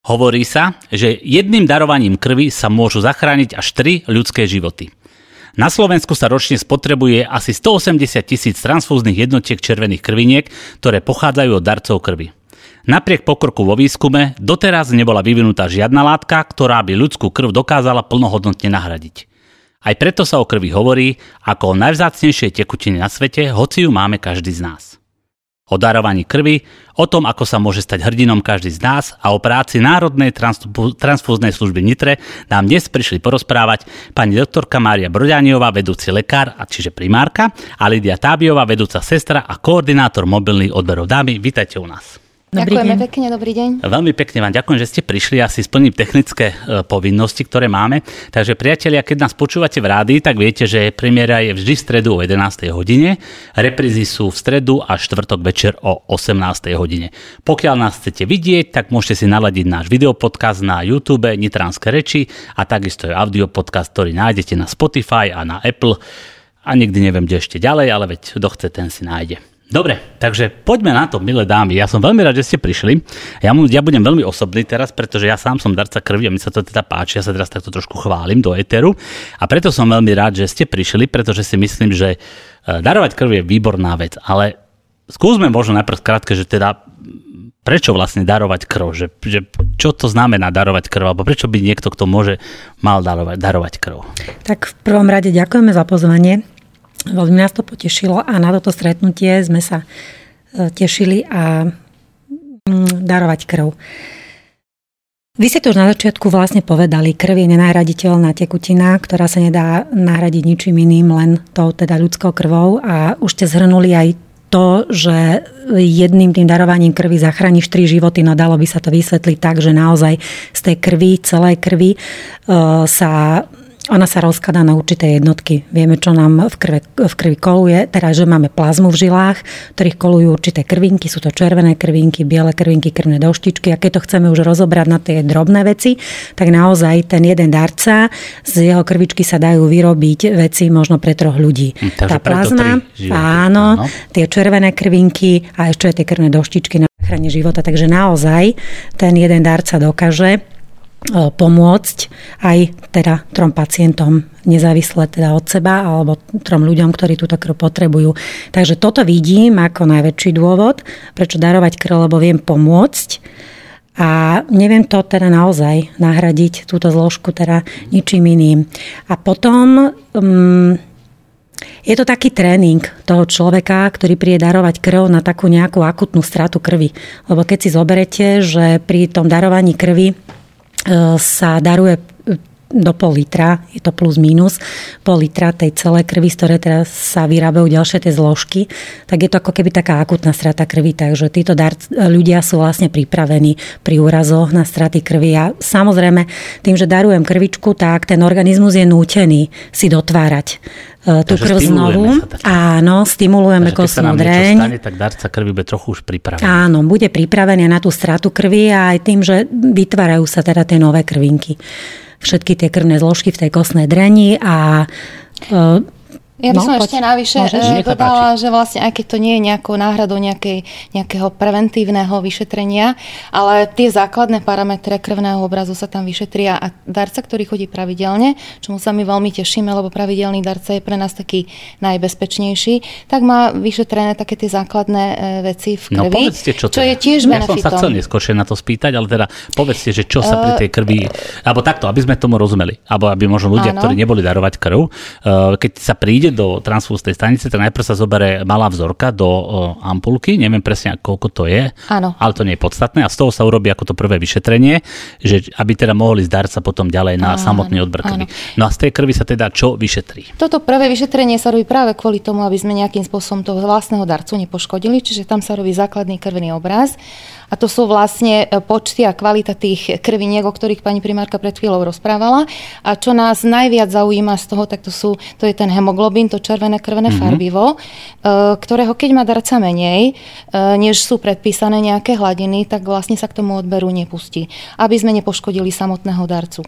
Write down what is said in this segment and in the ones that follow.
Hovorí sa, že jedným darovaním krvi sa môžu zachrániť až 3 ľudské životy. Na Slovensku sa ročne spotrebuje asi 180 000 transfúznych jednotiek červených krviniek, ktoré pochádzajú od darcov krvi. Napriek pokroku vo výskume doteraz nebola vyvinutá žiadna látka, ktorá by ľudskú krv dokázala plnohodnotne nahradiť. Aj preto sa o krvi hovorí ako o najvzácnejšej tekutine na svete, hoci ju máme každý z nás. O darovaní krvi, o tom, ako sa môže stať hrdinom každý z nás a o práci Národnej transfúznej služby v Nitre nám dnes prišli porozprávať pani doktorka Mária Broďániová, vedúci lekár, čiže primárka, a Lídia Tábiová, vedúca sestra a koordinátor mobilných odberov. Dámy, vítajte u nás. Ďakujeme pekne, dobrý deň. Veľmi pekne vám ďakujem, že ste prišli. Ja si splním technické povinnosti, ktoré máme. Takže priatelia, keď nás počúvate v rádii, tak viete, že premiéra je vždy v stredu o 11. hodine. Reprízy sú v stredu a štvrtok večer o 18. hodine. Pokiaľ nás chcete vidieť, tak môžete si naladiť náš videopodcast na YouTube Nitranské reči a takisto je audiopodcast, ktorý nájdete na Spotify a na Apple. A nikdy neviem, kde ešte ďalej, ale veď kto chce, ten si nájde. Dobre, takže poďme na to, milé dámy. Ja som veľmi rád, že ste prišli. Ja budem veľmi osobný teraz, pretože ja sám som darca krvi a mi sa to teda páči. Ja sa teraz takto trošku chválim do éteru. A preto som veľmi rád, že ste prišli, pretože si myslím, že darovať krv je výborná vec. Ale skúsme možno najprv krátke, že teda prečo vlastne darovať krv? Že čo to znamená darovať krv? Alebo prečo by niekto, kto mal darovať krv? Tak v prvom rade ďakujeme za pozvanie. Veľmi nás to potešilo a na toto stretnutie sme sa tešili a darovať krv. Vy ste to už na začiatku vlastne povedali, krv je nenahraditeľná tekutina, ktorá sa nedá nahradiť ničím iným, len tou teda ľudskou krvou a už ste zhrnuli aj to, že jedným tým darovaním krvi zachrániš 3 životy, no dalo by sa to vysvetliť tak, že naozaj z tej krvi, celej krvi ona sa rozkladá na určité jednotky. Vieme, čo nám v krvi koluje, teda, že máme plazmu v žilách, v ktorých kolujú určité krvinky, sú to červené krvinky, biele krvinky, krvné doštičky. A keď to chceme už rozobrať na tie drobné veci, tak naozaj ten jeden darca, z jeho krvičky sa dajú vyrobiť veci možno pre 3 ľudí. Tá plazma, áno, tie červené krvinky a ešte aj tie krvné doštičky na záchrane života. Takže naozaj ten jeden darca dokáže pomôcť aj teda 3 pacientom, nezávisle teda od seba alebo 3 ľuďom, ktorí túto krv potrebujú. Takže toto vidím ako najväčší dôvod, prečo darovať krv, lebo viem pomôcť a neviem to teda naozaj nahradiť, túto zložku teda ničím iným. A potom je to taký tréning toho človeka, ktorý príde darovať krv na takú nejakú akutnú stratu krvi. Lebo keď si zoberete, že pri tom darovaní krvi sa daruje do pol litra, je to plus minus, pol litra tej celej krvi, z ktorej teraz sa vyrábajú ďalšie tie zložky, tak je to ako keby taká akutná strata krvi, takže títo ľudia sú vlastne pripravení pri úrazoch na straty krvi a samozrejme tým, že darujem krvičku, tak ten organizmus je nútený si dotvárať tú krv znovu. Áno, stimulujeme kostnú dreň. Keď sa nám niečo stane, tak darca krvi bude trochu už pripravený. Áno, bude pripravený na tú stratu krvi a aj tým, že vytvárajú sa teda tie nové krvinky. Všetky tie krvné zložky v tej kostnej dreni a ja by som ešte navyše dodala, že vlastne aj keď to nie je nejakou náhradou nejakého preventívneho vyšetrenia, ale tie základné parametre krvného obrazu sa tam vyšetria a darca, ktorý chodí pravidelne, čomu sa my veľmi tešíme, lebo pravidelný darca je pre nás taký najbezpečnejší, tak má vyšetrené také tie základné veci v krvi, povedzte, čo je tiež benefitom. Ja som sa chcel neskôršie na to spýtať, ale teda povedzte, že čo sa pri tej krvi, alebo takto, aby sme tomu rozumeli, alebo aby možno ľudia, ktorí neboli darovať krv, keď sa príde do transfúznej stanice, tak najprv sa zoberie malá vzorka do ampulky, neviem presne, koľko to je, ale to nie je podstatné a z toho sa urobí ako to prvé vyšetrenie, že aby teda mohli ísť darca potom ďalej na samotný odber krvi. No a z tej krvi sa teda čo vyšetrí? Toto prvé vyšetrenie sa robí práve kvôli tomu, aby sme nejakým spôsobom toho vlastného darcu nepoškodili, čiže tam sa robí základný krvný obraz. A to sú vlastne počty a kvalita tých krviniek, o ktorých pani primárka pred chvíľou rozprávala. A čo nás najviac zaujíma z toho, tak to je ten hemoglobín, to červené krvné farbivo, ktorého keď má darca menej, než sú predpísané nejaké hladiny, tak vlastne sa k tomu odberu nepustí, aby sme nepoškodili samotného darcu.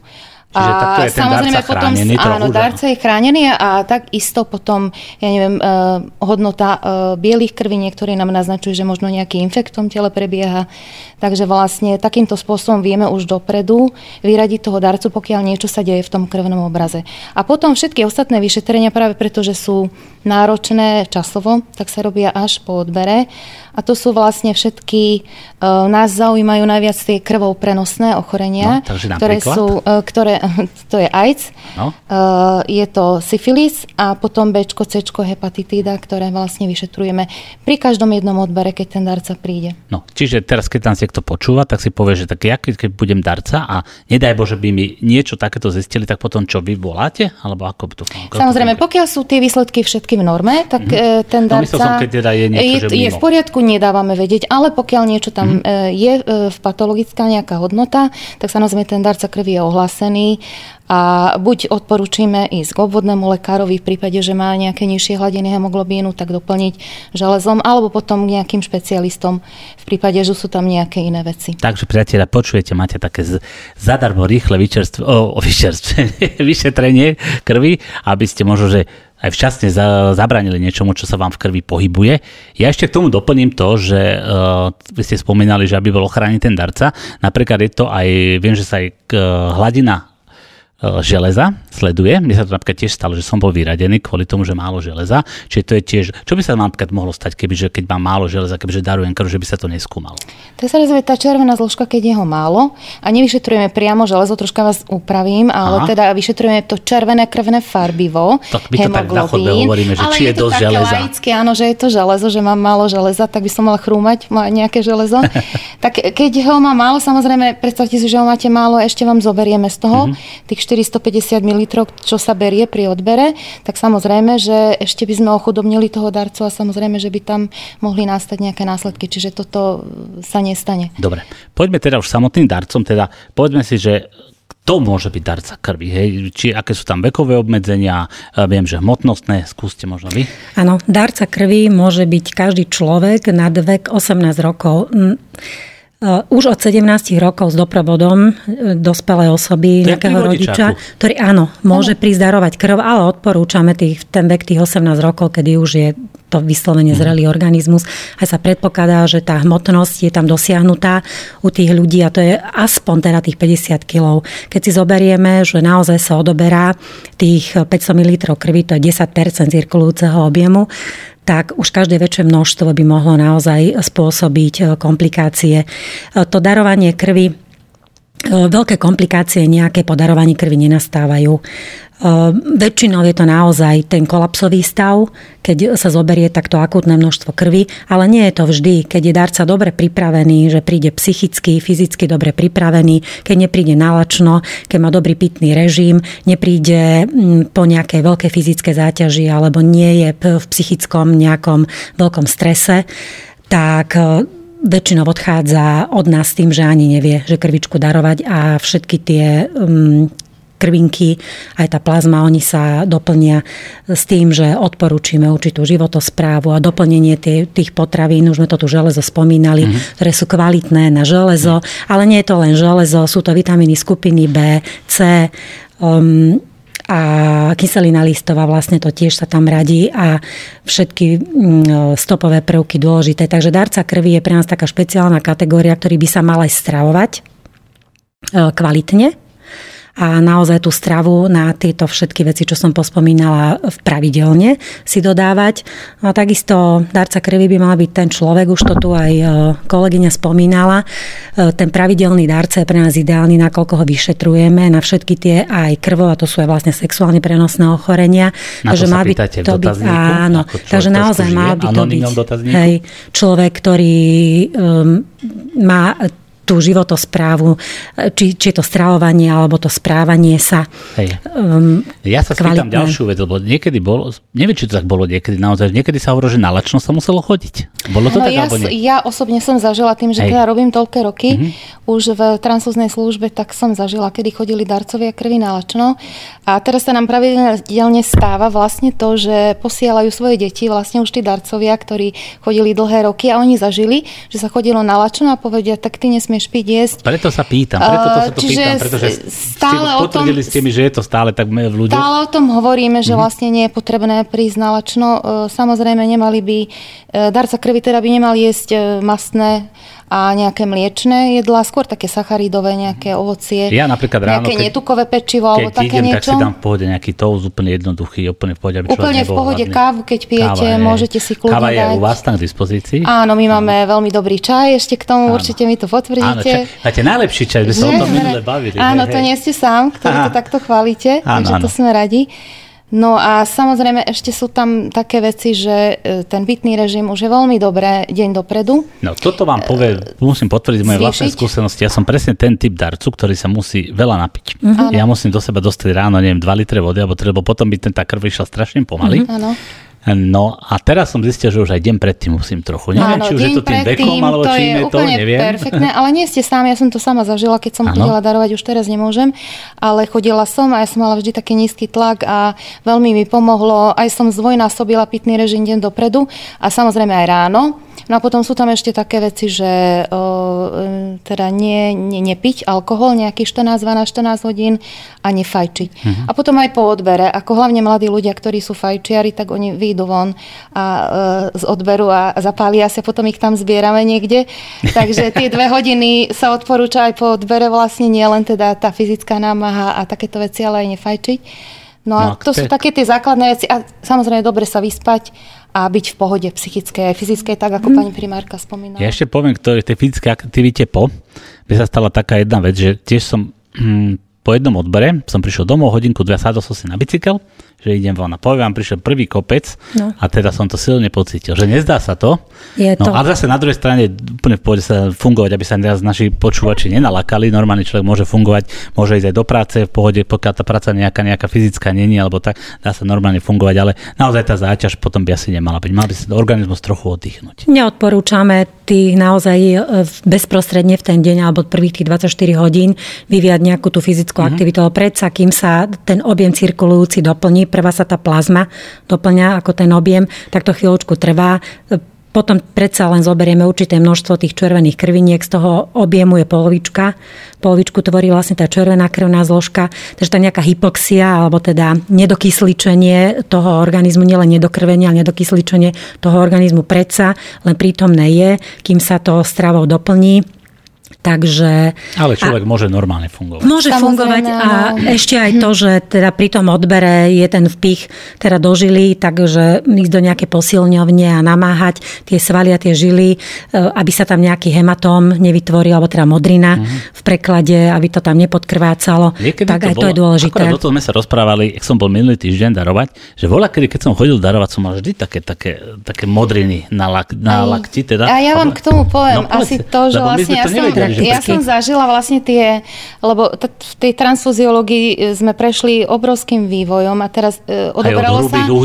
Čiže takto je ten darca chránený trochu. Áno, darca je chránený a takisto potom, hodnota bielých krví, niektorí nám naznačujú, že možno nejaký infekt v tom tele prebieha. Takže vlastne takýmto spôsobom vieme už dopredu vyradiť toho darcu, pokiaľ niečo sa deje v tom krvnom obraze. A potom všetky ostatné vyšetrenia, práve preto, že sú náročné časovo, tak sa robia až po odbere. A to sú vlastne všetky, nás zaujímajú najviac tie krvou prenosné ochorenia, to je AIDS, je to syfilis a potom Bčko, Cčko, hepatitída, ktoré vlastne vyšetrujeme pri každom jednom odbere, keď ten darca príde. No, čiže teraz, keď tam niekto počúva, tak si povie, že tak ja, keď budem darca a nedaj Bože by mi niečo takéto zistili, tak potom čo, vy voláte? Alebo ako by to fungovalo? Samozrejme, pokiaľ sú tie výsledky všetky v norme, tak ten darca je v poriadku, nedávame vedieť, ale pokiaľ niečo tam je patologická nejaká hodnota, tak samozrejme ten darca krvi je ohlásený a buď odporúčime ísť k obvodnému lekárovi v prípade, že má nejaké nižšie hladiny hemoglobínu, tak doplniť železom, alebo potom nejakým špecialistom v prípade, že sú tam nejaké iné veci. Takže priatelia, počujete, máte také zadarmo rýchle vyšetrenie krvi, aby ste možno, že aj včasne zabránili niečomu, čo sa vám v krvi pohybuje. Ja ešte k tomu doplním to, že vy ste spomínali, že aby bol ochránený ten darca. Napríklad je to aj, viem, že sa aj hladina železa sleduje. Mne sa to napríklad tiež stalo, že som bol vyradený kvôli tomu, že málo železa. Čiže to je tiež, čo by sa napríklad mohlo stať, keď mám málo železa, kebyže darujem krv, že by sa to neskúmalo. To sa rozumie tá červená zložka, keď je ho málo a nevyšetrujeme priamo železo, troška vás upravím, ale teda vyšetrujeme to červené krvné farbivo, tak my to tak na chodbe hovoríme, že či je dosť železa. Laické, áno, že je to železo, že mám málo železa, tak by som mala chrúmať nejaké železo. Tak keď ho má málo, samozrejme, predstavte si, že ho máte málo, ešte vám zoberieme z toho tých 450 ml, čo sa berie pri odbere, tak samozrejme, že ešte by sme ochudobnili toho darcu a samozrejme, že by tam mohli nastať nejaké následky, čiže toto sa nestane. Dobre, poďme teda už samotným darcom, teda povedzme si, že kto môže byť darca krvi, hej? Či aké sú tam vekové obmedzenia, viem, že hmotnostné, skúste možno vy. Áno, darca krvi môže byť každý človek nad vek 18 rokov. Už od 17 rokov s doprovodom dospelej osoby, nejakého rodiča, ktorý môže prísť darovať krv, ale odporúčame ten vek tých 18 rokov, kedy už je to vyslovene zrelý organizmus. Aj sa predpokladá, že tá hmotnosť je tam dosiahnutá u tých ľudí a to je aspoň teda tých 50 kg. Keď si zoberieme, že naozaj sa odoberá tých 500 ml krvi, to je 10% cirkulujúceho objemu, tak už každé väčšie množstvo by mohlo naozaj spôsobiť komplikácie. To darovanie krvi, veľké komplikácie nejaké po darovaní krvi nenastávajú. Väčšinou je to naozaj ten kolapsový stav, keď sa zoberie takto akútne množstvo krvi, ale nie je to vždy, keď je darca dobre pripravený, že príde psychicky, fyzicky dobre pripravený, keď nepríde nalačno, keď má dobrý pitný režim, nepríde po nejakej veľkej fyzickej záťaži alebo nie je v psychickom nejakom veľkom strese, tak väčšinou odchádza od nás tým, že ani nevie, že krvičku darovať a všetky tie krvinky, aj tá plazma, oni sa doplnia s tým, že odporúčime určitú životosprávu a doplnenie tých potravín, už sme to tu železo spomínali, ktoré sú kvalitné na železo, ale nie je to len železo, sú to vitamíny skupiny B, C, a kyselina listová, vlastne to tiež sa tam radí a všetky stopové prvky dôležité. Takže darca krvi je pre nás taká špeciálna kategória, ktorý by sa mal aj stravovať kvalitne a naozaj tú stravu na tieto všetky veci, čo som pospomínala, pravidelne si dodávať. A takisto darca krvi by mal byť ten človek, už to tu aj kolegyňa spomínala, ten pravidelný darca je pre nás ideálny, nakoľko ho vyšetrujeme na všetky tie aj krvo, a to sú aj vlastne sexuálne prenosné ochorenia. Na to sa pýtate v dotazníku? Áno, takže naozaj mal by to byť človek, ktorý má tú životosprávu, či je to stravovanie, alebo to správanie sa. Ja sa spýtam ďalšiu vec, lebo niekedy bolo, neviem, či to tak bolo niekedy, naozaj, niekedy sa hovorilo, že na lačno sa muselo chodiť. Bolo to tak, alebo nie? Ja osobne som zažila tým, že teda robím toľké roky, už v transfúznej službe, tak som zažila, kedy chodili darcovia krvi na lačno. A teraz sa nám pravidelne stáva vlastne to, že posielajú svoje deti, vlastne už tí darcovia, ktorí chodili dlhé roky a oni zažili, že sa chodilo na lačno a povedia, tak ty nesmieš neprestaneš piť, jesť. Preto sa pýtam, pretože potvrdili ste mi, že je to stále tak v ľuďoch. Stále o tom hovoríme, že vlastne nie je potrebné prísť na lačno. Samozrejme, nemali by, darca krvi teda by nemal jesť mastné a nejaké mliečne jedlá, skôr také sacharidové, nejaké ovocie. Ja napríklad ráno, nejaké netukové pečivo alebo také idem, niečo. Tak si dám v pohode nejaký toast, úplne jednoduchý, úplne v pohode. Úplne v pohode kávu, keď pijete, môžete si kľudne dať. Káva je u vás tam k dispozícii? Áno, my máme veľmi dobrý čaj, ešte k tomu určite mi to potvrdíte. Áno, máte najlepší čaj, by sa o tom minule bavili. Áno, to nie ste sám, ktorý to takto chválite, takže to sme radi. No a samozrejme ešte sú tam také veci, že ten pitný režim už je veľmi dobré deň dopredu. No toto vám musím potvrdiť moje vlastné skúsenosti. Ja som presne ten typ darcu, ktorý sa musí veľa napiť. Ja musím do seba dostať ráno, 2 litre vody, lebo potom by tá krv išla strašne pomaly. Áno. No a teraz som zistil, že už aj deň predtým musím trochu. Neviem, či už je to tým vekom, alebo čím je to, neviem. Perfektné, ale nie ste sám, ja som to sama zažila, keď som chodila darovať, už teraz nemôžem, ale chodila som a ja som mala vždy taký nízky tlak a veľmi mi pomohlo, aj som zdvojnásobila pitný režim deň dopredu a samozrejme aj ráno. No a potom sú tam ešte také veci, že teda nepiť alkohol nejakých 14-12-14 hodín a nefajčiť. A potom aj po odbere, ako hlavne mladí ľudia, ktorí sú fajčiari, tak oni vyjdú von a z odberu a zapália sa, potom ich tam zbierame niekde. Takže tie 2 hodiny sa odporúča aj po odbere vlastne, nie len teda tá fyzická námaha a takéto veci, ale aj nefajčiť. No a to sú také tie základné veci a samozrejme dobre sa vyspať a byť v pohode psychickej aj fyzickej, tak ako pani primárka spomínala. Ja ešte poviem, ktoré tej fyzické aktivite by sa stala taká jedna vec, že tiež som po jednom odbere som prišiel domov, hodinku, 2 sadol som si na bicykel, že idem von a poviem, prišiel prvý kopec a teda som to silne pocítil, že nezdá sa to. A zase na druhej strane úplne v pohode sa fungovať, aby sa teraz naši počúvači nenalakali. Normálny človek môže fungovať, môže ísť aj do práce v pohode, pokiaľ tá práca nejaká fyzická není, alebo tak, dá sa normálne fungovať, ale naozaj tá záťaž potom by asi nemala byť. Mal by sa organizmus trochu oddychnúť. Neodporúčame tých naozaj bezprostredne v ten deň alebo prvých tých 24 hodín vyvíjať nejakú tú fyzickú aktivitu, ale predsa, kým sa ten objem cirkulujúci doplní, prvá sa tá plazma doplňa ako ten objem, tak to chvíľočku trvá. Potom predsa len zoberieme určité množstvo tých červených krviniek, z toho objemu je polovička. Polovičku tvorí vlastne tá červená krvná zložka, takže tá nejaká hypoxia, alebo teda nedokysličenie toho organizmu, nielen nedokrvenie, ale nedokysličenie toho organizmu predsa len prítomné je, kým sa to stravou doplní. Takže, ale človek môže normálne fungovať. Môže fungovať a ešte aj to, že teda pri tom odbere je ten vpich teda do žily, takže ísť do nejaké posilňovne a namáhať tie svaly a tie žily, aby sa tam nejaký hematóm nevytvoril, alebo teda modrina v preklade, aby to tam nepodkrvácalo. Niekedy tak aj to je dôležité. Akorát o tom sme sa rozprávali, jak som bol minulý týždeň darovať, že voľakedy, keď som chodil darovať, som mal vždy také modriny na lakti. Teda. A ja vám k tomu poviem asi to, že vlastne ja som zažila vlastne tie, lebo v tej transfuziológii sme prešli obrovským vývojom a teraz odoberalo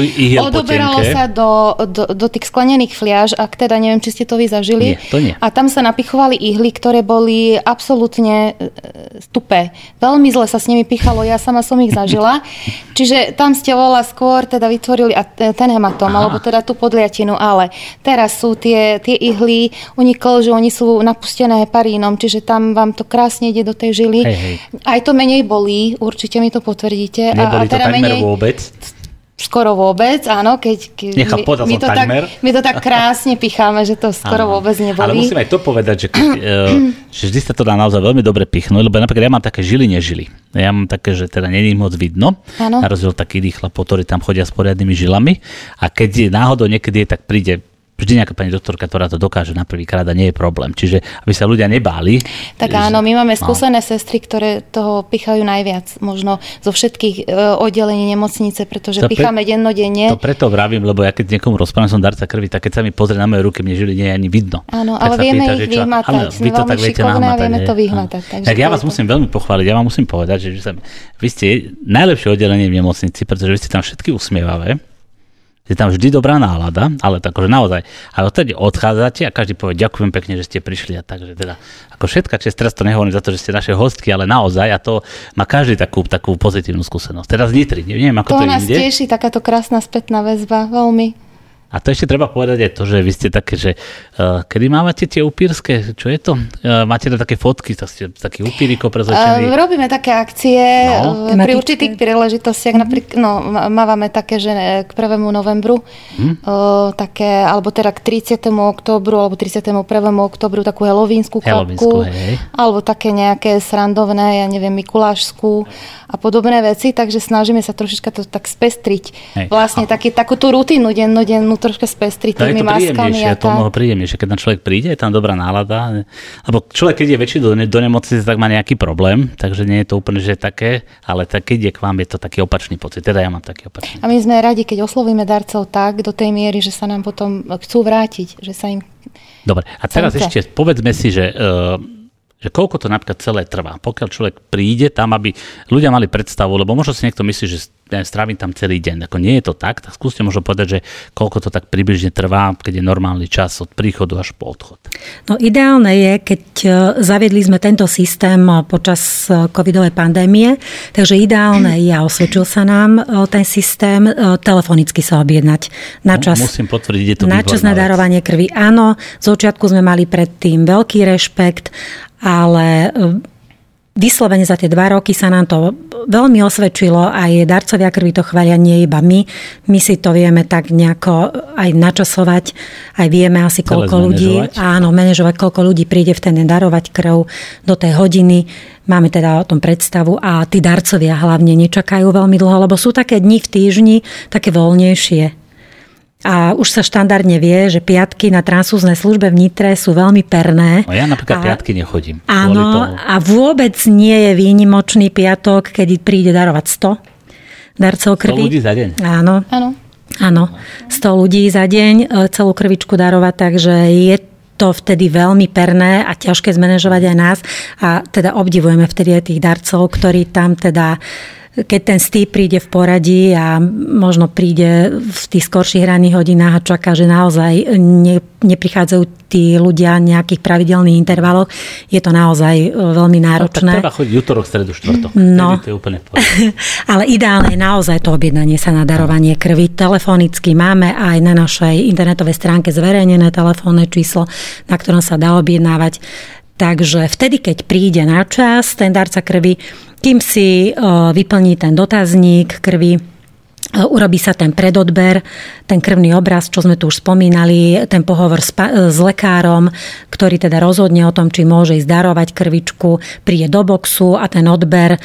sa do tých sklenených fliaž, ak teda neviem, či ste to vy zažili. Nie, to nie. A tam sa napichovali ihly, ktoré boli absolútne tupé. Veľmi zle sa s nimi pichalo, ja sama som ich zažila. Čiže tam ste oveľa skôr teda vytvorili ten hematóm, alebo teda tú podliatinu, ale teraz sú tie ihly, oni klžú, oni sú napustené heparínom, čiže tam vám to krásne ide do tej žily. Hej. Aj to menej bolí, určite mi to potvrdíte. Neboli to teda takmer vôbec? Skoro vôbec, áno. My to tak krásne picháme, že to skoro vôbec nebolí. Ale musím aj to povedať, že vždy sa to dá naozaj veľmi dobre pichnúť, lebo napríklad ja mám také žily, nežily. Ja mám také, že teda není moc vidno. Na rozdiel takých chlapov, ktorí tam chodia s poriadnymi žilami. A keď náhodou niekedy tak príde vždy nejaká pani doktorka, ktorá to dokáže na prvýkrát a nie je problém. Čiže aby sa ľudia nebáli. Tak áno, my máme skúsené sestry, ktoré toho pichajú najviac, možno zo všetkých oddelení nemocnice, pretože picháme dennodenne. To preto vravím, lebo ja keď niekomu rozprávam, som darca krvi, tak keď sa mi pozrie na moje ruky, mne žily nie je ani vidno. Áno, ale vieme ich vyhmatať. Sme veľmi šikovné a vieme to vyhmatať. Tak ja vás musím veľmi pochváliť, ja vám musím povedať, že vy ste najlepšie oddelenie v nemocnici, pretože vy ste tam všetky usmievavé. Je tam vždy dobrá nálada, ale takže naozaj. A odtedy odchádzate a každý povie, ďakujem pekne, že ste prišli. A takže teda, ako všetka čest, teraz to nehovorím za to, že ste naše hostky, ale naozaj, a to má každý takú pozitívnu skúsenosť. Teraz Nitri, neviem, ako to inde. To nás teší, takáto krásna spätná väzba, veľmi. A to ešte treba povedať aj to, že vy ste také, že kedy máte tie upírske, čo je to? Máte na také fotky, ste taký upíriko prezlečený? Robíme také akcie pri určitých príležitostiach. Napríklad, mávame také, že k 1. novembru, také, alebo teda k 30. októbru, alebo 31. októbru takú helovínsku klapku, alebo také nejaké srandovné, ja neviem, mikulášskú a podobné veci, takže snažíme sa trošička to tak spestriť. Vlastne takú tú rutinu dennodennú troška spestriť tými maskami. Je to mnoho príjemnejšie, keď tam človek príde, je tam dobrá nálada. Lebo človek, keď je väčší do nemocnice, tak má nejaký problém, takže nie je to úplne, že také, ale keď je k vám, je to taký opačný pocit. Teda ja mám taký opačný. A my sme radi, keď oslovíme darcov tak do tej miery, že sa nám potom chcú vrátiť, že sa im... Dobre, a teraz ešte povedzme si, že koľko to napríklad celé trvá. Pokiaľ človek príde tam, aby ľudia mali predstavu, lebo možno si niekto myslí, že strávim tam celý deň. Ako nie je to tak skúste možno povedať, že koľko to tak približne trvá, keď je normálny čas od príchodu až po odchod. No ideálne je, keď zaviedli sme tento systém počas covidovej pandémie, takže ideálne je, a osvedčil sa nám ten systém, telefonicky sa objednať na čas. Musím potvrdiť, je to na čas na darovanie krvi. Áno, z začiatku sme mali predtým veľký rešpekt, ale vyslovene za tie 2 roky sa nám to veľmi osvedčilo, aj darcovia krvi to chvália, nie iba my. My si to vieme tak nejako aj načasovať, aj vieme asi koľko ľudí, manažovať, koľko ľudí príde v ten deň darovať krv do tej hodiny. Máme teda o tom predstavu a tí darcovia hlavne nečakajú veľmi dlho, lebo sú také dni v týždni, také voľnejšie. A už sa štandardne vie, že piatky na transfúznej službe v Nitre sú veľmi perné. No ja napríklad piatky nechodím. Áno, a vôbec nie je výnimočný piatok, kedy príde darovať 100 darcov krvi. 100 ľudí za deň? Áno, 100 ľudí za deň celú krvičku darovať, takže je to vtedy veľmi perné a ťažké zmanéžovať aj nás. A teda obdivujeme vtedy aj tých darcov, ktorí tam teda, keď ten stýp príde v poradí a možno príde v tých skorších ranných hodinách a čaká, že naozaj neprichádzajú tí ľudia v nejakých pravidelných intervaloch, je to naozaj veľmi náročné. Tak treba chodiť útorok, stredu, štvrtok. To je úplne v poradí. Ale ideálne je naozaj to objednanie sa na darovanie krvi. Telefonicky máme aj na našej internetovej stránke zverejnené telefónne číslo, na ktorom sa dá objednávať. Takže vtedy, keď príde na čas ten darca krvi, kým si vyplní ten dotazník krvi, urobí sa ten predodber, ten krvný obraz, čo sme tu už spomínali, ten pohovor s lekárom, ktorý teda rozhodne o tom, či môže ísť darovať krvičku, príde do boxu a ten odber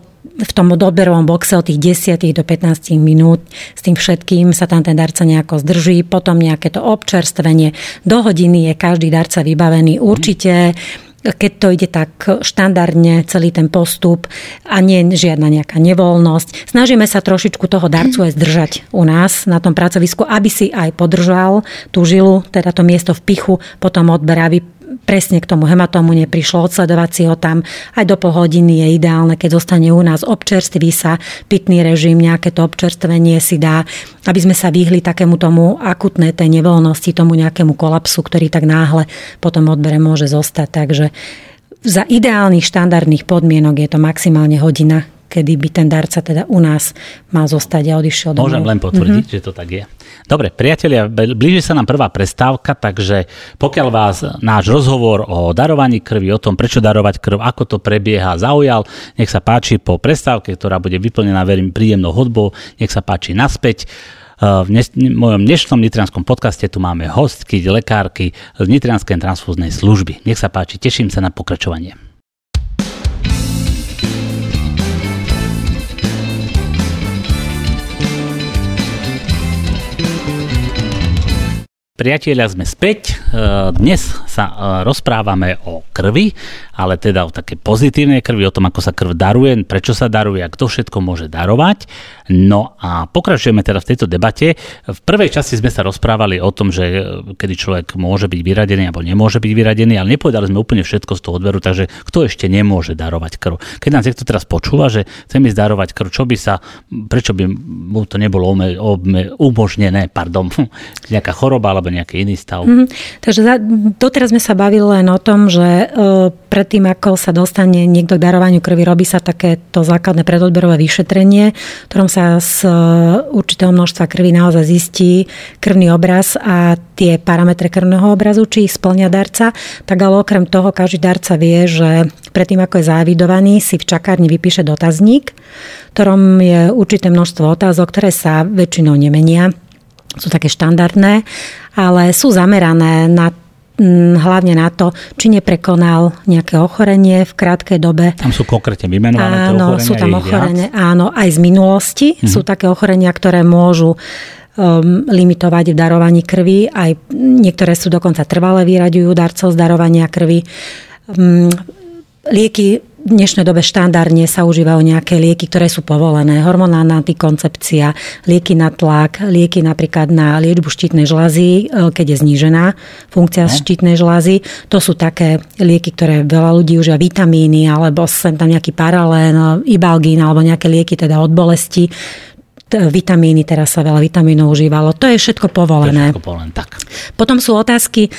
v tom odberovom boxe od tých 10 do 15 minút s tým všetkým sa tam ten darca nejako zdrží, potom nejaké to občerstvenie. Do hodiny je každý darca vybavený určite, keď to ide tak štandardne, celý ten postup a nie žiadna nejaká nevoľnosť. Snažíme sa trošičku toho darcu aj zdržať u nás na tom pracovisku, aby si aj podržal tú žilu, teda to miesto v pichu, potom odber, aby presne k tomu hematómu neprišlo, odsledovať si ho tam aj do pol hodiny je ideálne, keď zostane u nás, občerství sa, pitný režim, nejaké to občerstvenie si dá, aby sme sa vyhli takému tomu akutnej tej nevoľnosti, tomu nejakému kolapsu, ktorý tak náhle potom odbere môže zostať. Takže za ideálnych štandardných podmienok je to maximálne hodina, kedy by ten darca teda u nás mal zostať a odišiel domov. Môžem len potvrdiť, že to tak je. Dobre, priatelia, blíži sa nám prvá prestávka, takže pokiaľ vás náš rozhovor o darovaní krvi, o tom, prečo darovať krv, ako to prebieha, zaujal, nech sa páči po prestávke, ktorá bude vyplnená, verím, príjemnou hudbou, nech sa páči naspäť. V mojom dnešnom nitrianskom podcaste tu máme hostky, lekárky z Nitrianskej transfúznej služby. Nech sa páči, teším sa na pokračovanie. Priatelia, sme späť. Dnes sa rozprávame o krvi, ale teda o také pozitívnej krvi, o tom, ako sa krv daruje, prečo sa daruje a kto všetko môže darovať. No a pokračujeme teda v tejto debate. V prvej časti sme sa rozprávali o tom, že kedy človek môže byť vyradený alebo nemôže byť vyradený, ale nepovedali sme úplne všetko z toho odberu, takže kto ešte nemôže darovať krv. Keď nás niekto teraz počúva, že chce ísť darovať krv, prečo by mu to nebolo umožnené, nejaká choroba alebo nejaký iný stav. Takže doteraz sme sa bavili len o tom, že predtým, ako sa dostane niekto k darovaniu krvi, robí sa takéto základné predodberové vyšetrenie, v ktorom sa z určitého množstva krvi naozaj zistí krvný obraz a tie parametre krvného obrazu, či ich spĺňa darca. Tak ale okrem toho každý darca vie, že predtým, ako je zaevidovaný, si v čakárni vypíše dotazník, v ktorom je určité množstvo otázok, ktoré sa väčšinou nemenia. Sú také štandardné, ale sú zamerané hlavne na to, či neprekonal nejaké ochorenie v krátkej dobe. Tam sú konkrétne vymenované tie ochorenia? Sú tam ochorenia, áno, aj z minulosti. Sú také ochorenia, ktoré môžu limitovať v darovaní krvi. Aj niektoré sú dokonca trvale vyraďujú darcov z darovania krvi. Lieky v dnešnej dobe štandardne sa užívajú nejaké lieky, ktoré sú povolené. Hormonálna antikoncepcia, lieky na tlak, lieky napríklad na liečbu štítnej žľazy, keď je znížená funkcia štítnej žľazy. To sú také lieky, ktoré veľa ľudí užíva, vitamíny, alebo sem tam nejaký paralén, ibalgín, alebo nejaké lieky teda od bolesti. Vitamíny, teraz sa veľa vitamínov užívalo. To je všetko povolené. Tak. Potom sú otázky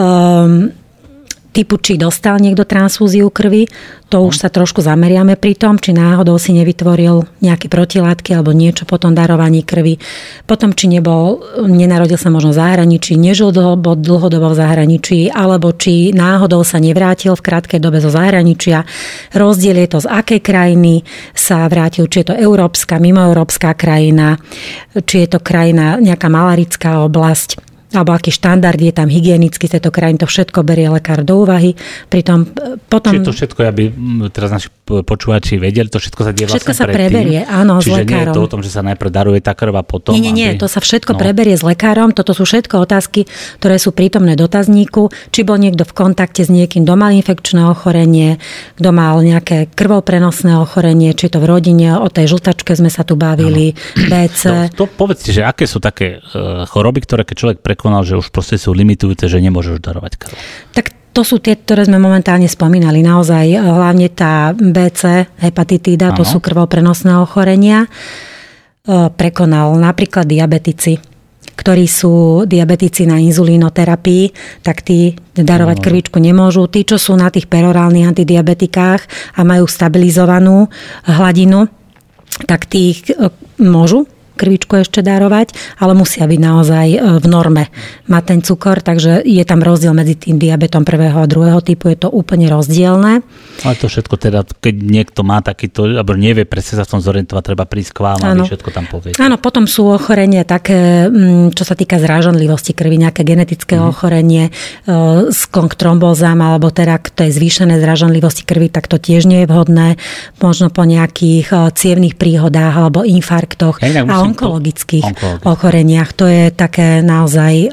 typu, či dostal niekto transfúziu krvi, to už sa trošku zameriame pri tom, či náhodou si nevytvoril nejaké protilátky alebo niečo po tom darovaní krvi. Potom, či nenarodil sa možno v zahraničí, nežil dlhodobo v zahraničí, alebo či náhodou sa nevrátil v krátkej dobe zo zahraničia. Rozdiel je to, z akej krajiny sa vrátil, či je to európska, mimoeurópska krajina, či je to krajina, nejaká malarická oblasť, alebo aký štandard je tam hygienický z tejto krajiny, to všetko berie lekár do úvahy. Pritom potom... Čiže to všetko, aby teraz naši počúvači vedeli, to všetko sa deje všetko vlastne sa preberie, áno, s lekárom. Čiže nie je to o tom, že sa najprv daruje tá krv a potom... Nie, to sa všetko preberie s lekárom. Toto sú všetko otázky, ktoré sú prítomné v dotazníku. Či bol niekto v kontakte s niekým, kto mal infekčné ochorenie, kto mal nejaké krvoprenosné ochorenie, či to v rodine, o tej žltačke sme sa tu bavili, BC. To povedzte, že aké sú také choroby, ktoré keď človek prekonal, že už proste sú limitujúce, že nemôže už darovať krv? Tak to sú tie, ktoré sme momentálne spomínali. Naozaj hlavne tá BC, hepatitída, to sú krvoprenosné ochorenia. Prekonal napríklad diabetici, ktorí sú diabetici na inzulínoterapii, tak tí darovať krvičku nemôžu. Tí, čo sú na tých perorálnych antidiabetikách a majú stabilizovanú hladinu, tak tých môžu krvičku ešte darovať, ale musia byť naozaj v norme mať ten cukor, takže je tam rozdiel medzi tým diabetom prvého a druhého typu, je to úplne rozdielne. Ale to všetko teda, keď niekto má takýto, alebo nevie presne sa v tom zorientovať, treba prísť k vám, aby všetko tam povie. Áno, potom sú ochorenia také, čo sa týka zrážanlivosti krvi, nejaké genetické ochorenie, sklon k trombózám, alebo teda to je zvýšené zrážanlivosti krvi, tak to tiež nie je vhodné. Možno po nejakých cievnych príhodách alebo infarktoch a onkologických ochoreniach. To je také naozaj...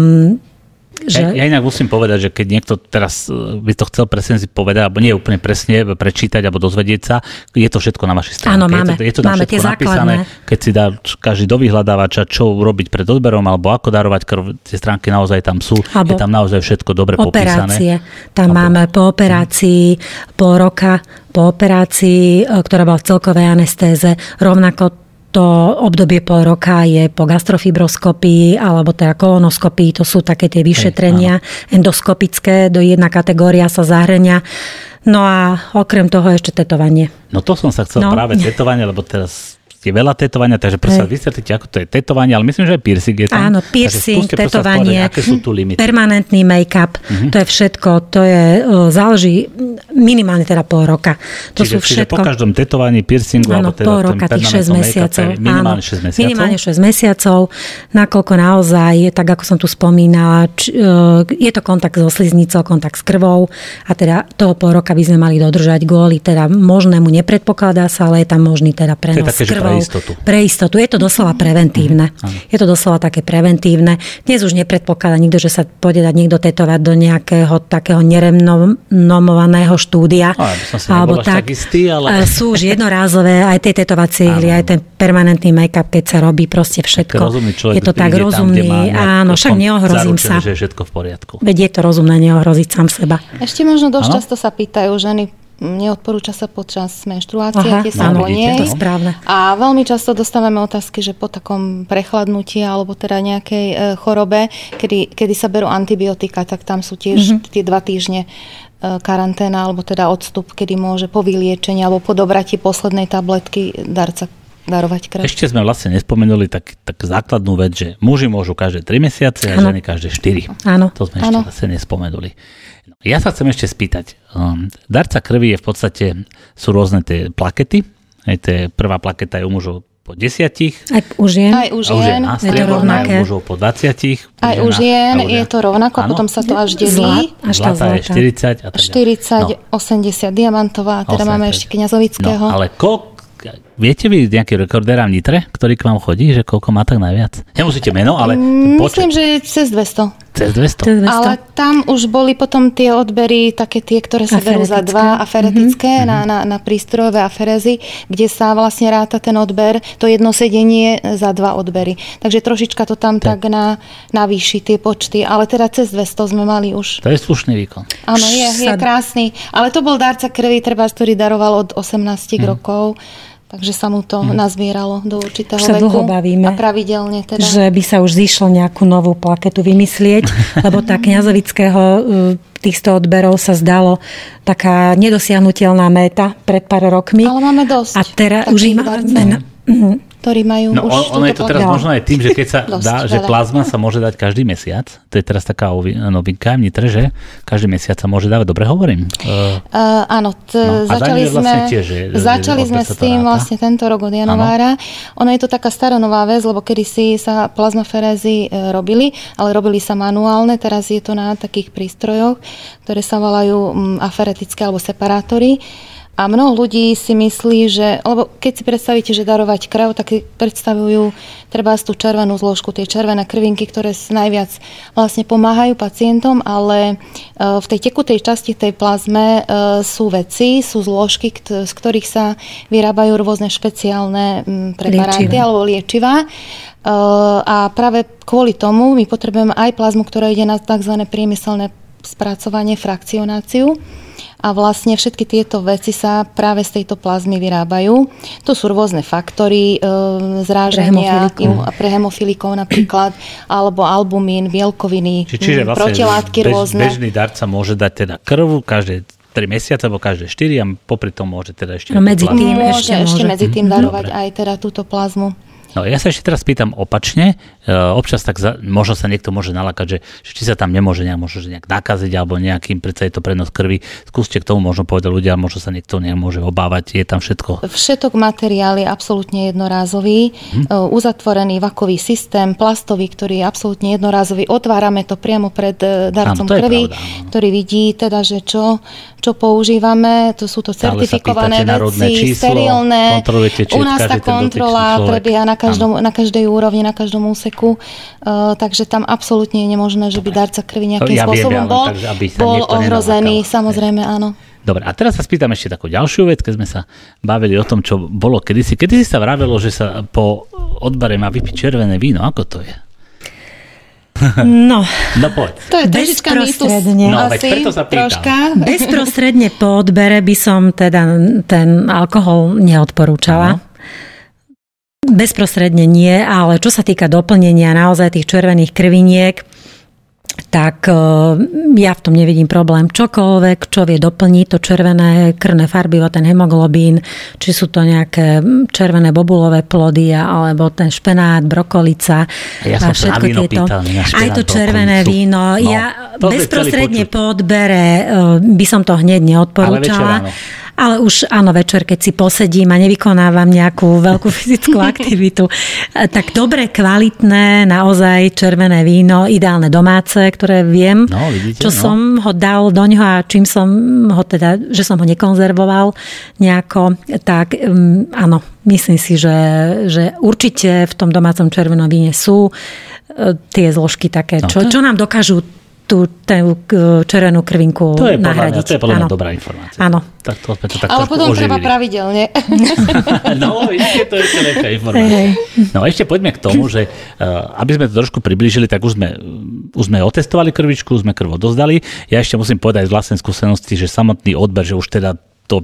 Ja inak musím povedať, že keď niekto teraz by to chcel presne si povedať, alebo nie úplne presne prečítať, alebo dozvedieť sa, je to všetko na vašej stránke. Áno, máme. Je to tam máme všetko napísané. Keď si dá každý do vyhľadávača, čo robiť pred odberom, alebo ako darovať krv, tie stránky naozaj tam sú. Je tam naozaj všetko dobre popísané. Tam máme po operácii, pol roka po operácii, ktorá bola v celkovej anestéze, rovnako to obdobie pol roka je po gastrofibroskopii alebo teda kolonoskopii, to sú také tie vyšetrenia endoskopické, do jedna kategória sa zahrania. No a okrem toho ešte tetovanie. No to som sa chcel práve tetovanie, lebo teraz je veľa tetovania, takže prosím, vysvetlite, ako to je tetovanie, ale myslím, že aj piercing je tam. Áno, piercing, tetovanie, aké sú tu limity? Permanentný make-up, to je všetko, to je, záleží minimálne teda pol roka. To čiže, sú všetko. Po každom tetovaní, piercingu, áno, alebo teda pol roka, tých 6 mesiacov. Minimálne 6 mesiacov. Minimálne 6 mesiacov, nakoľko naozaj, tak ako som tu spomínala, je to kontakt so sliznicou, kontakt s krvou a teda toho pol roka by sme mali dodržať kvôli teda možnému, nepredpokladá sa, ale je tam možný teda prenos krvou. Pre istotu. Je to doslova preventívne. Je to doslova také preventívne. Dnes už nepredpokladá nikto, že sa pôjde dať niekto tetovať do nejakého takého nerenomovaného štúdia. Alebo tak. Istý, ale... Sú už jednorázové aj tie tetovacie ihly, aj ten permanentný make-up, keď sa robí proste všetko. Človek, je to tak rozumný. Áno, však neohrozím sa. Že je všetko v poriadku. Veď je to rozumné neohroziť sám seba. Ešte možno dosť často sa pýtajú ženy, neodporúča sa počas menštruácie, tie sa alebo nie. To je správne. A veľmi často dostávame otázky, že po takom prechladnutí alebo teda nejakej chorobe, kedy sa berú antibiotika, tak tam sú tiež tie 2 týždne karanténa, alebo teda odstup, kedy môže po vyliečení alebo po dobratí poslednej tabletky darca darovať krev. Ešte sme vlastne nespomenuli tak základnú vec, že muži môžu každé 3 mesiace a ženy každé 4. Áno. To sme ešte vlastne nespomenuli. Ja sa chcem ešte spýtať. Darca krvi je v podstate, sú rôzne tie plakety. Prvá plaketa je u mužov po 10. Aj u žien. A strieborná je u mužov po 20. Aj u žien je to rovnako, a potom sa to až delí. Zlatá je 40. 40, 80 diamantová, teda máme ešte Kňazovického. No, ale viete vy nejaký rekordéra v Nitre, ktorý k vám chodí, že koľko má tak najviac? Nemusíte meno, ale počet. Myslím, že cez 200. Cez 200? Ale tam už boli potom tie odbery, také tie, ktoré sa berú za 2 aferetické na prístrojové aferézy, kde sa vlastne ráta ten odber, to jedno sedenie za 2 odbery. Takže trošička to tam tak navýši tie počty, ale teda cez 200 sme mali už. To je slušný výkon. Áno, je krásny. Ale to bol darca krvi, ktorý daroval od 18 rokov. Takže sa mu to nazbieralo do určitého veku. Dlho bavíme, a pravidelne teda. Že by sa už zišlo nejakú novú plaketu vymyslieť, lebo tá Kňazovického tých 100 odberov sa zdalo taká nedosiahnutelná méta pred pár rokmi. Ale máme dosť. A teraz už máme... ktorí majú už ono je to teraz možno aj tým, že keď sa dá, že plazma sa môže dať každý mesiac. To je teraz taká novinka v Nitre, že každý mesiac sa môže dávať. Dobre hovorím? Áno, začali sme s tým vlastne tento rok od januára. Ono je to taká staronová vec, lebo kedysi sa plazmaferézy robili, ale robili sa manuálne. Teraz je to na takých prístrojoch, ktoré sa volajú aferetické alebo separátory. A mnoho ľudí si myslí, že, lebo keď si predstavíte, že darovať krv, tak predstavujú treba tú červenú zložku, tie červené krvinky, ktoré najviac vlastne pomáhajú pacientom, ale v tej tekutej časti tej plazme sú veci, sú zložky, z ktorých sa vyrábajú rôzne špeciálne preparáty alebo liečivá. A práve kvôli tomu my potrebujeme aj plazmu, ktorá ide na tzv. Priemyselné spracovanie, frakcionáciu. A vlastne všetky tieto veci sa práve z tejto plazmy vyrábajú. To sú rôzne faktory zrážania pre hemofilikov napríklad, alebo albumín, bielkoviny, čiže vlastne protilátky rôzne. Bežný darca môže dať teda krv každé 3 mesiace alebo každé 4 a popri tom môže teda ešte... Ešte medzi tým darovať aj teda túto plazmu. No ja sa ešte teraz pýtam opačne. Občas tak možno sa niekto môže nalakať, že či sa tam nemôže nejak nakaziť alebo nejakým, predsa je to prenos krvi. Skúste k tomu možno povedať ľudia, možno sa niekto nemôže obávať. Je tam všetko? Všetok materiál je absolútne jednorázový. Uzatvorený vakový systém, plastový, ktorý je absolútne jednorázový. Otvárame to priamo pred darcom krvi, ktorý vidí teda, že čo používame. To sú to certifikované veci, sterilné. U nás tá kontrola prebieha na každej úrovni, na každom úseku. Takže tam absolútne je nemožné, že by darca krvi nejakým spôsobom bol ohrozený. Samozrejme, áno. Dobre, a teraz sa spýtam ešte takú ďalšiu vec, keď sme sa bavili o tom, čo bolo kedysi. Kedysi sa vravelo, že sa po odbare má vypiť červené víno. Ako to je? No poď. To je trošička mýtus. Preto sa pýtam. Bezprostredne po odbere by som teda ten alkohol neodporúčala. Bezprostredne nie, ale čo sa týka doplnenia naozaj tých červených krviniek, tak ja v tom nevidím problém. Čokoľvek, čo vie doplniť to červené krvné farbivo, ten hemoglobín, či sú to nejaké červené bobulové plody, alebo ten špenát, brokolica. Ja som sa na víno pýtal. Aj to červené víno. Ja bezprostredne po odbere by som to hneď neodporúčala. Ale už áno, večer, keď si posedím a nevykonávam nejakú veľkú fyzickú aktivitu, tak dobre, kvalitné, naozaj červené víno, ideálne domáce, ktoré viem, som ho dal do ňoho a čím som ho teda, že som ho nekonzervoval nejako, tak áno, myslím si, že určite v tom domácom červenom víne sú tie zložky také, čo nám dokážu tú červenú krvinku nahradiť. To je podľa mňa dobrá informácia. Áno. Ale potom treba pravidelne. Vidíte, to je ešte lepšia informácia. No ešte poďme k tomu, že aby sme to trošku priblížili, tak už sme otestovali krvičku, sme krv odozdali. Ja ešte musím povedať z vlastnej skúsenosti, že samotný odber, že už teda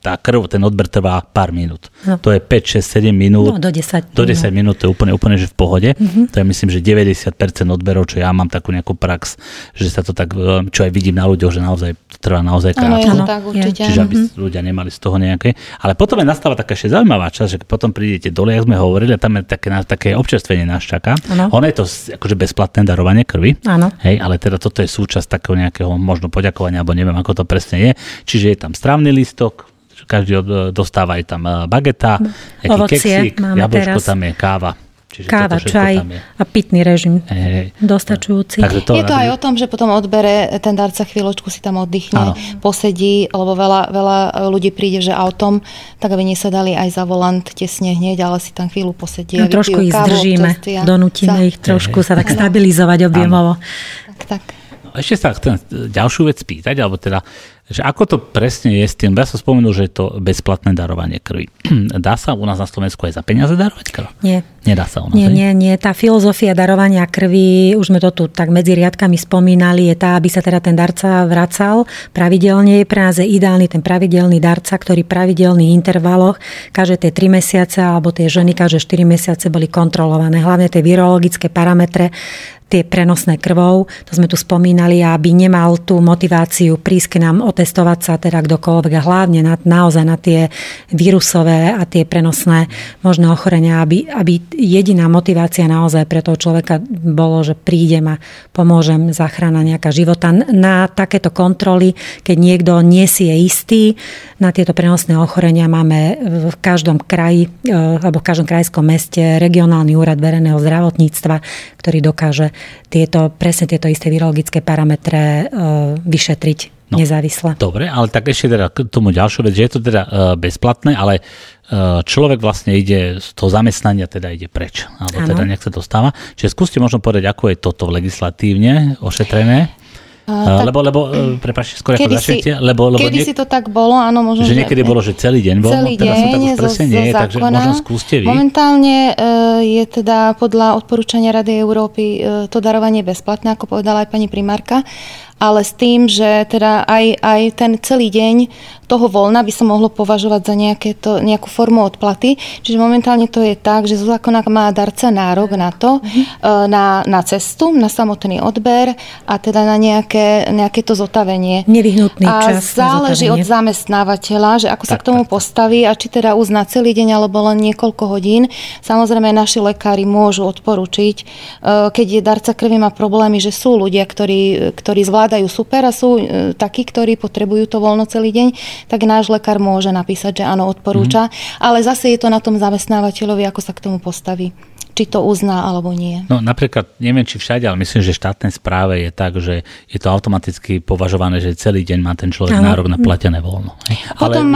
tá krv, ten odber trvá pár minút. No. To je 5, 6, 7 minút. No, do 10. Do 10 minút to je úplne že v pohode. To je myslím, že 90% odberov, čo ja mám takú nejakú prax, že sa to tak, čo aj vidím na ľuďoch, že naozaj to trvá naozaj krátko. Áno, tak určite. Čiže aby ľudia nemali z toho nejaké. Ale potom aj nastáva taká ešte zaujímavá časť, že potom prídete dole, jak sme hovorili, a tam je také občerstvenie nás čaká. Ono je to akože bezplatné darovanie krvi. Áno. Hej, ale teda toto je súčasť takého nejakého možno poďakovania, alebo neviem, ako to presne je. Čiže je tam strávny lístok, každý dostáva aj tam bageta, nejaký keksík, jablčko tam je, káva. Čiže káva, čaj a pitný režim. Dostačujúci. Je to aj o tom, že potom odbere ten darca chvíľočku si tam oddychne, posedí, lebo veľa ľudí príde, že autom, tak aby nesadali aj za volant tesne hneď, ale si tam chvíľu posedí. No, trošku ich zdržíme, donútime ich trošku sa tak stabilizovať objemovo. Tak. Ešte sa chcem ďalšiu vec spýtať, alebo teda, že ako to presne je s tým, ja som spomenul, že je to bezplatné darovanie krvi. Dá sa u nás na Slovensku aj za peniaze darovať krv? Nie. Nedá sa u nás? Nie. Tá filozofia darovania krvi, už sme to tu tak medzi riadkami spomínali, je tá, aby sa teda ten darca vracal pravidelne. Pre nás je ideálny ten pravidelný darca, ktorý v pravidelných intervaloch, každé tie 3 mesiace, alebo tie ženy každé 4 mesiace boli kontrolované. Hlavne tie virologické parametre, tie prenosné krvou, to sme tu spomínali, aby nemal tú motiváciu prísť k nám otestovať sa teda kdokoľvek a hlavne naozaj na tie vírusové a tie prenosné možné ochorenia, aby jediná motivácia naozaj pre toho človeka bolo, že prídem a pomôžem záchrana nejaká života. Na takéto kontroly, keď niekto nie si je istý, na tieto prenosné ochorenia máme v každom kraji alebo v každom krajskom meste regionálny úrad verejného zdravotníctva, ktorý dokáže presne tieto isté virologické parametre vyšetriť nezávisle. Dobre, ale tak ešte teda k tomu ďalšiu vec, že je to teda bezplatné, ale človek vlastne ide z toho zamestnania, teda ide preč. Alebo teda nech sa to stáva. Čiže skúste možno povedať, ako je toto legislatívne ošetrené. Lebo prepáčte, skôr ako začnete. Kedy si to tak bolo, áno, možno. Že niekedy bolo, že celý deň bolo. Celý teraz deň zo zákona. Takže možno skúste vy. Momentálne je teda podľa odporúčania Rady Európy to darovanie bezplatné, ako povedala aj pani primárka, ale s tým, že teda aj ten celý deň toho voľna by sa mohlo považovať za nejakú formu odplaty. Čiže momentálne to je tak, že zo zákona má darca nárok na to, na cestu, na samotný odber a teda na nejaké to zotavenie. Nevyhnutný čas. A záleží od zamestnávateľa, že ako sa k tomu postaví a či teda uzná celý deň alebo len niekoľko hodín. Samozrejme, naši lekári môžu odporučiť, keď je darca krvi má problémy, že sú ľudia, ktorí zvládajú super a sú takí, ktorí potrebujú to voľno celý deň, tak náš lekár môže napísať, že áno, odporúča, ale zase je to na tom zamestnávateľovi, ako sa k tomu postaví. Či to uzná, alebo nie. No napríklad, neviem, či všade, ale myslím, že v štátnej správe je tak, že je to automaticky považované, že celý deň má ten človek nárok na platené voľno. Potom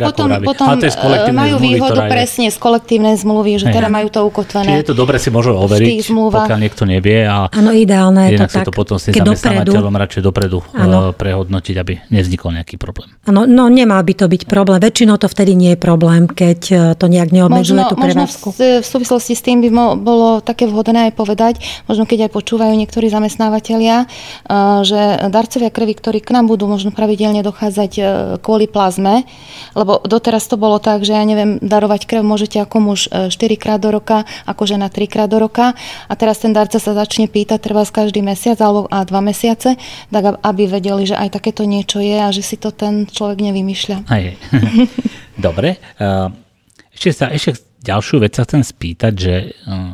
majú výhodu presne z kolektívnej zmluvy, že teda majú to ukotvené. Čiže je to dobre si môžu overiť, pokiaľ niekto nevie. Áno, ideálne je to tak. Inak sa to potom s tým zamestnávateľom radšej dopredu prehodnotiť, aby nevznikol nejaký problém. Áno, no nemal by to byť problém. Väčšinou to vtedy nie je problém, keď to nejak neobmedzuje tú prevádzku. Možno v súvislosti s tým by bolo také vhodné aj povedať, možno keď aj počúvajú niektorí zamestnávateľia, že darcovia krvi, ktorí k nám budú možno pravidelne dochádzať kvôli plazme, lebo doteraz to bolo tak, že ja neviem, darovať krv môžete ako muž 4-krát do roka, ako žena 3-krát do roka a teraz ten darca sa začne pýtať treba každý mesiac alebo 2 mesiace, tak aby vedeli, že aj takéto niečo je a že si to ten človek nevymýšľa. Dobre. Ešte ďalšiu vec sa chcem spýtať, že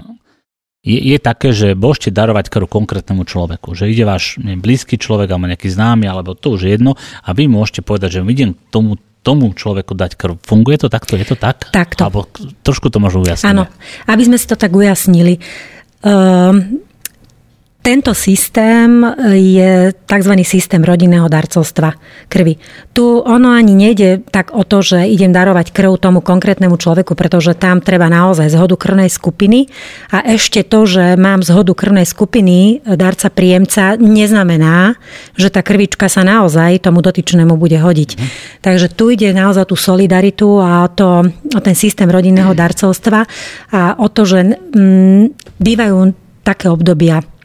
je také, že môžete darovať krv konkrétnemu človeku, že ide váš blízky človek alebo nejaký známy, alebo to už je jedno a vy môžete povedať, že idem tomu človeku dať krv. Funguje to takto? Je to tak? Takto. Alebo trošku to možno ujasniť. Áno, aby sme si to tak ujasnili. Tento systém je tzv. Systém rodinného darcovstva krvi. Tu ono ani nejde tak o to, že idem darovať krv tomu konkrétnemu človeku, pretože tam treba naozaj zhodu krvnej skupiny a ešte to, že mám zhodu krvnej skupiny darca príjemca, neznamená, že tá krvička sa naozaj tomu dotyčnému bude hodiť. Takže tu ide naozaj o tú solidaritu a o ten systém rodinného darcovstva a o to, že bývajú také obdobia,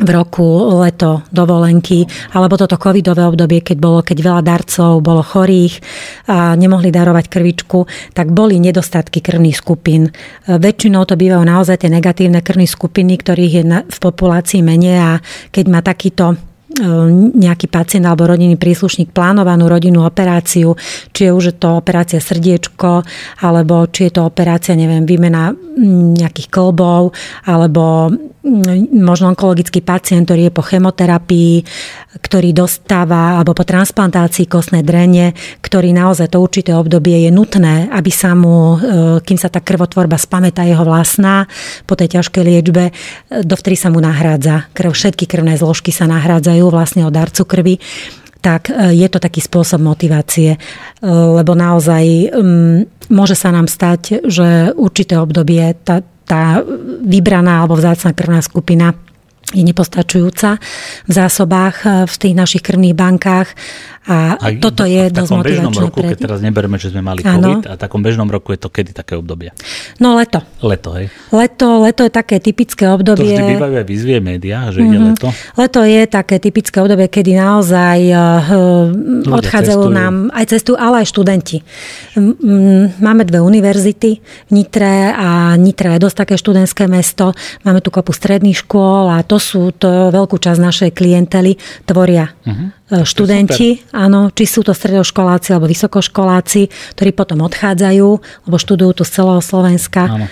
v roku, leto, dovolenky, alebo toto covidové obdobie, keď veľa darcov bolo chorých a nemohli darovať krvičku, tak boli nedostatky krvných skupín. Väčšinou to bývajú naozaj tie negatívne krvné skupiny, ktorých je v populácii menej a keď má takýto nejaký pacient alebo rodinný príslušník plánovanú rodinnú operáciu, či je už to operácia srdiečko, alebo či je to operácia, výmena nejakých kĺbov, alebo možno onkologický pacient, ktorý je po chemoterapii, ktorý dostáva, alebo po transplantácii kostnej drene, ktorý naozaj to určité obdobie je nutné, aby sa mu, kým sa tá krvotvorba spamätá jeho vlastná, po tej ťažkej liečbe, dovtedy sa mu nahrádza krv. Všetky krvné zložky sa nahrádzajú vlastne od darcu krvi, tak je to taký spôsob motivácie, lebo naozaj môže sa nám stať, že určité obdobie tá vybraná alebo vzácna krvná skupina je nepostačujúca v zásobách v tých našich krvných bankách a toto je dosť motivačné. Roku, keď teraz nebereme, že sme mali COVID, a v takom bežnom roku je to kedy také obdobie? No leto. Leto, hej? Leto je také typické obdobie. To vždy bývajú aj výzvy médiá, že ide leto? Leto je také typické obdobie, kedy naozaj odchádzajú nám aj cestujú, ale aj študenti. Máme 2 univerzity v Nitre a Nitra je dosť také študentské mesto. Máme tu kopu stredných škôl a to veľkú časť našej klientely tvoria študenti, áno, či sú to stredoškoláci alebo vysokoškoláci, ktorí potom odchádzajú, lebo študujú tu z celého Slovenska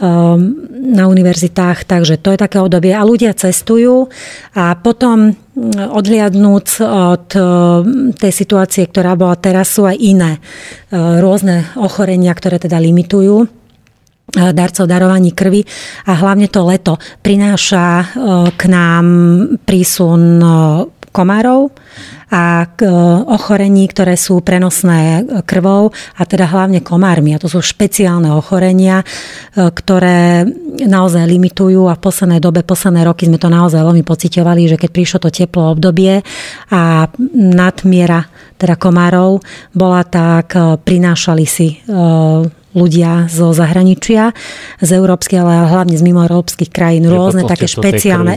na univerzitách, takže to je také obdobie. A ľudia cestujú a potom odhliadnúc od tej situácie, ktorá bola teraz, sú aj iné rôzne ochorenia, ktoré teda limitujú darcov darovaní krvi a hlavne to leto prináša k nám prísun komárov a ochorení, ktoré sú prenosné krvou a teda hlavne komármi. A to sú špeciálne ochorenia, ktoré naozaj limitujú a v posledné roky sme to naozaj veľmi pociťovali, že keď prišlo to teplé obdobie a nadmiera teda komárov bola, tak prinášali si ľudia zo zahraničia, z európskych, ale hlavne z mimoeurópskych krajín, rôzne také špeciálne,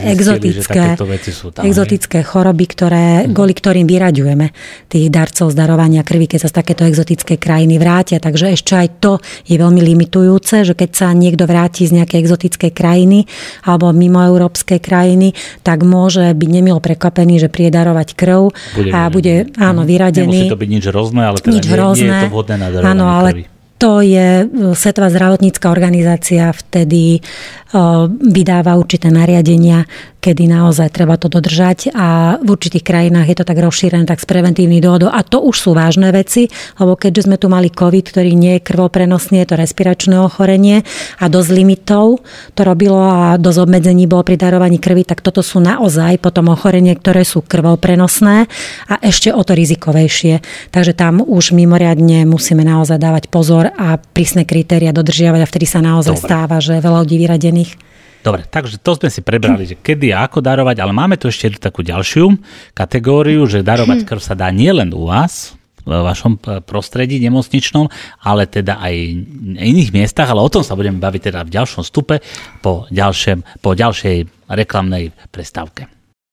exotické choroby, kvôli ktorým vyraďujeme tých darcov z darovania krvi, keď sa z takéto exotické krajiny vrátia. Takže ešte aj to je veľmi limitujúce, že keď sa niekto vráti z nejakej exotickej krajiny alebo mimoeurópskej krajiny, tak môže byť nemilo prekvapený, že príde darovať krv a bude vyradený. Nemusí to byť nič hrozné, ale teda nie je to vhodné na darovanie krvi. To je Svetová zdravotnícka organizácia, vtedy vydáva určité nariadenia, kedy naozaj treba to dodržať a v určitých krajinách je to tak rozšírené, tak z preventívnych dôvodov. A to už sú vážne veci, lebo keďže sme tu mali COVID, ktorý nie je krvoprenosný, je to respiračné ochorenie a dosť limitov to robilo a dosť obmedzení bolo pri darovaní krvi, tak toto sú naozaj potom ochorenie, ktoré sú krvoprenosné a ešte o to rizikovejšie. Takže tam už mimoriadne musíme naozaj dávať pozor a prísne kritéria dodržiavať a vtedy sa naozaj stáva, že veľa ľudí vyradených. Dobre, takže to sme si prebrali, že kedy a ako darovať, ale máme tu ešte takú ďalšiu kategóriu, že darovať krv sa dá nielen u vás, v vašom prostredí nemocničnom, ale teda aj v iných miestach, ale o tom sa budeme baviť teda v ďalšom stupe po ďalšej reklamnej prestávke.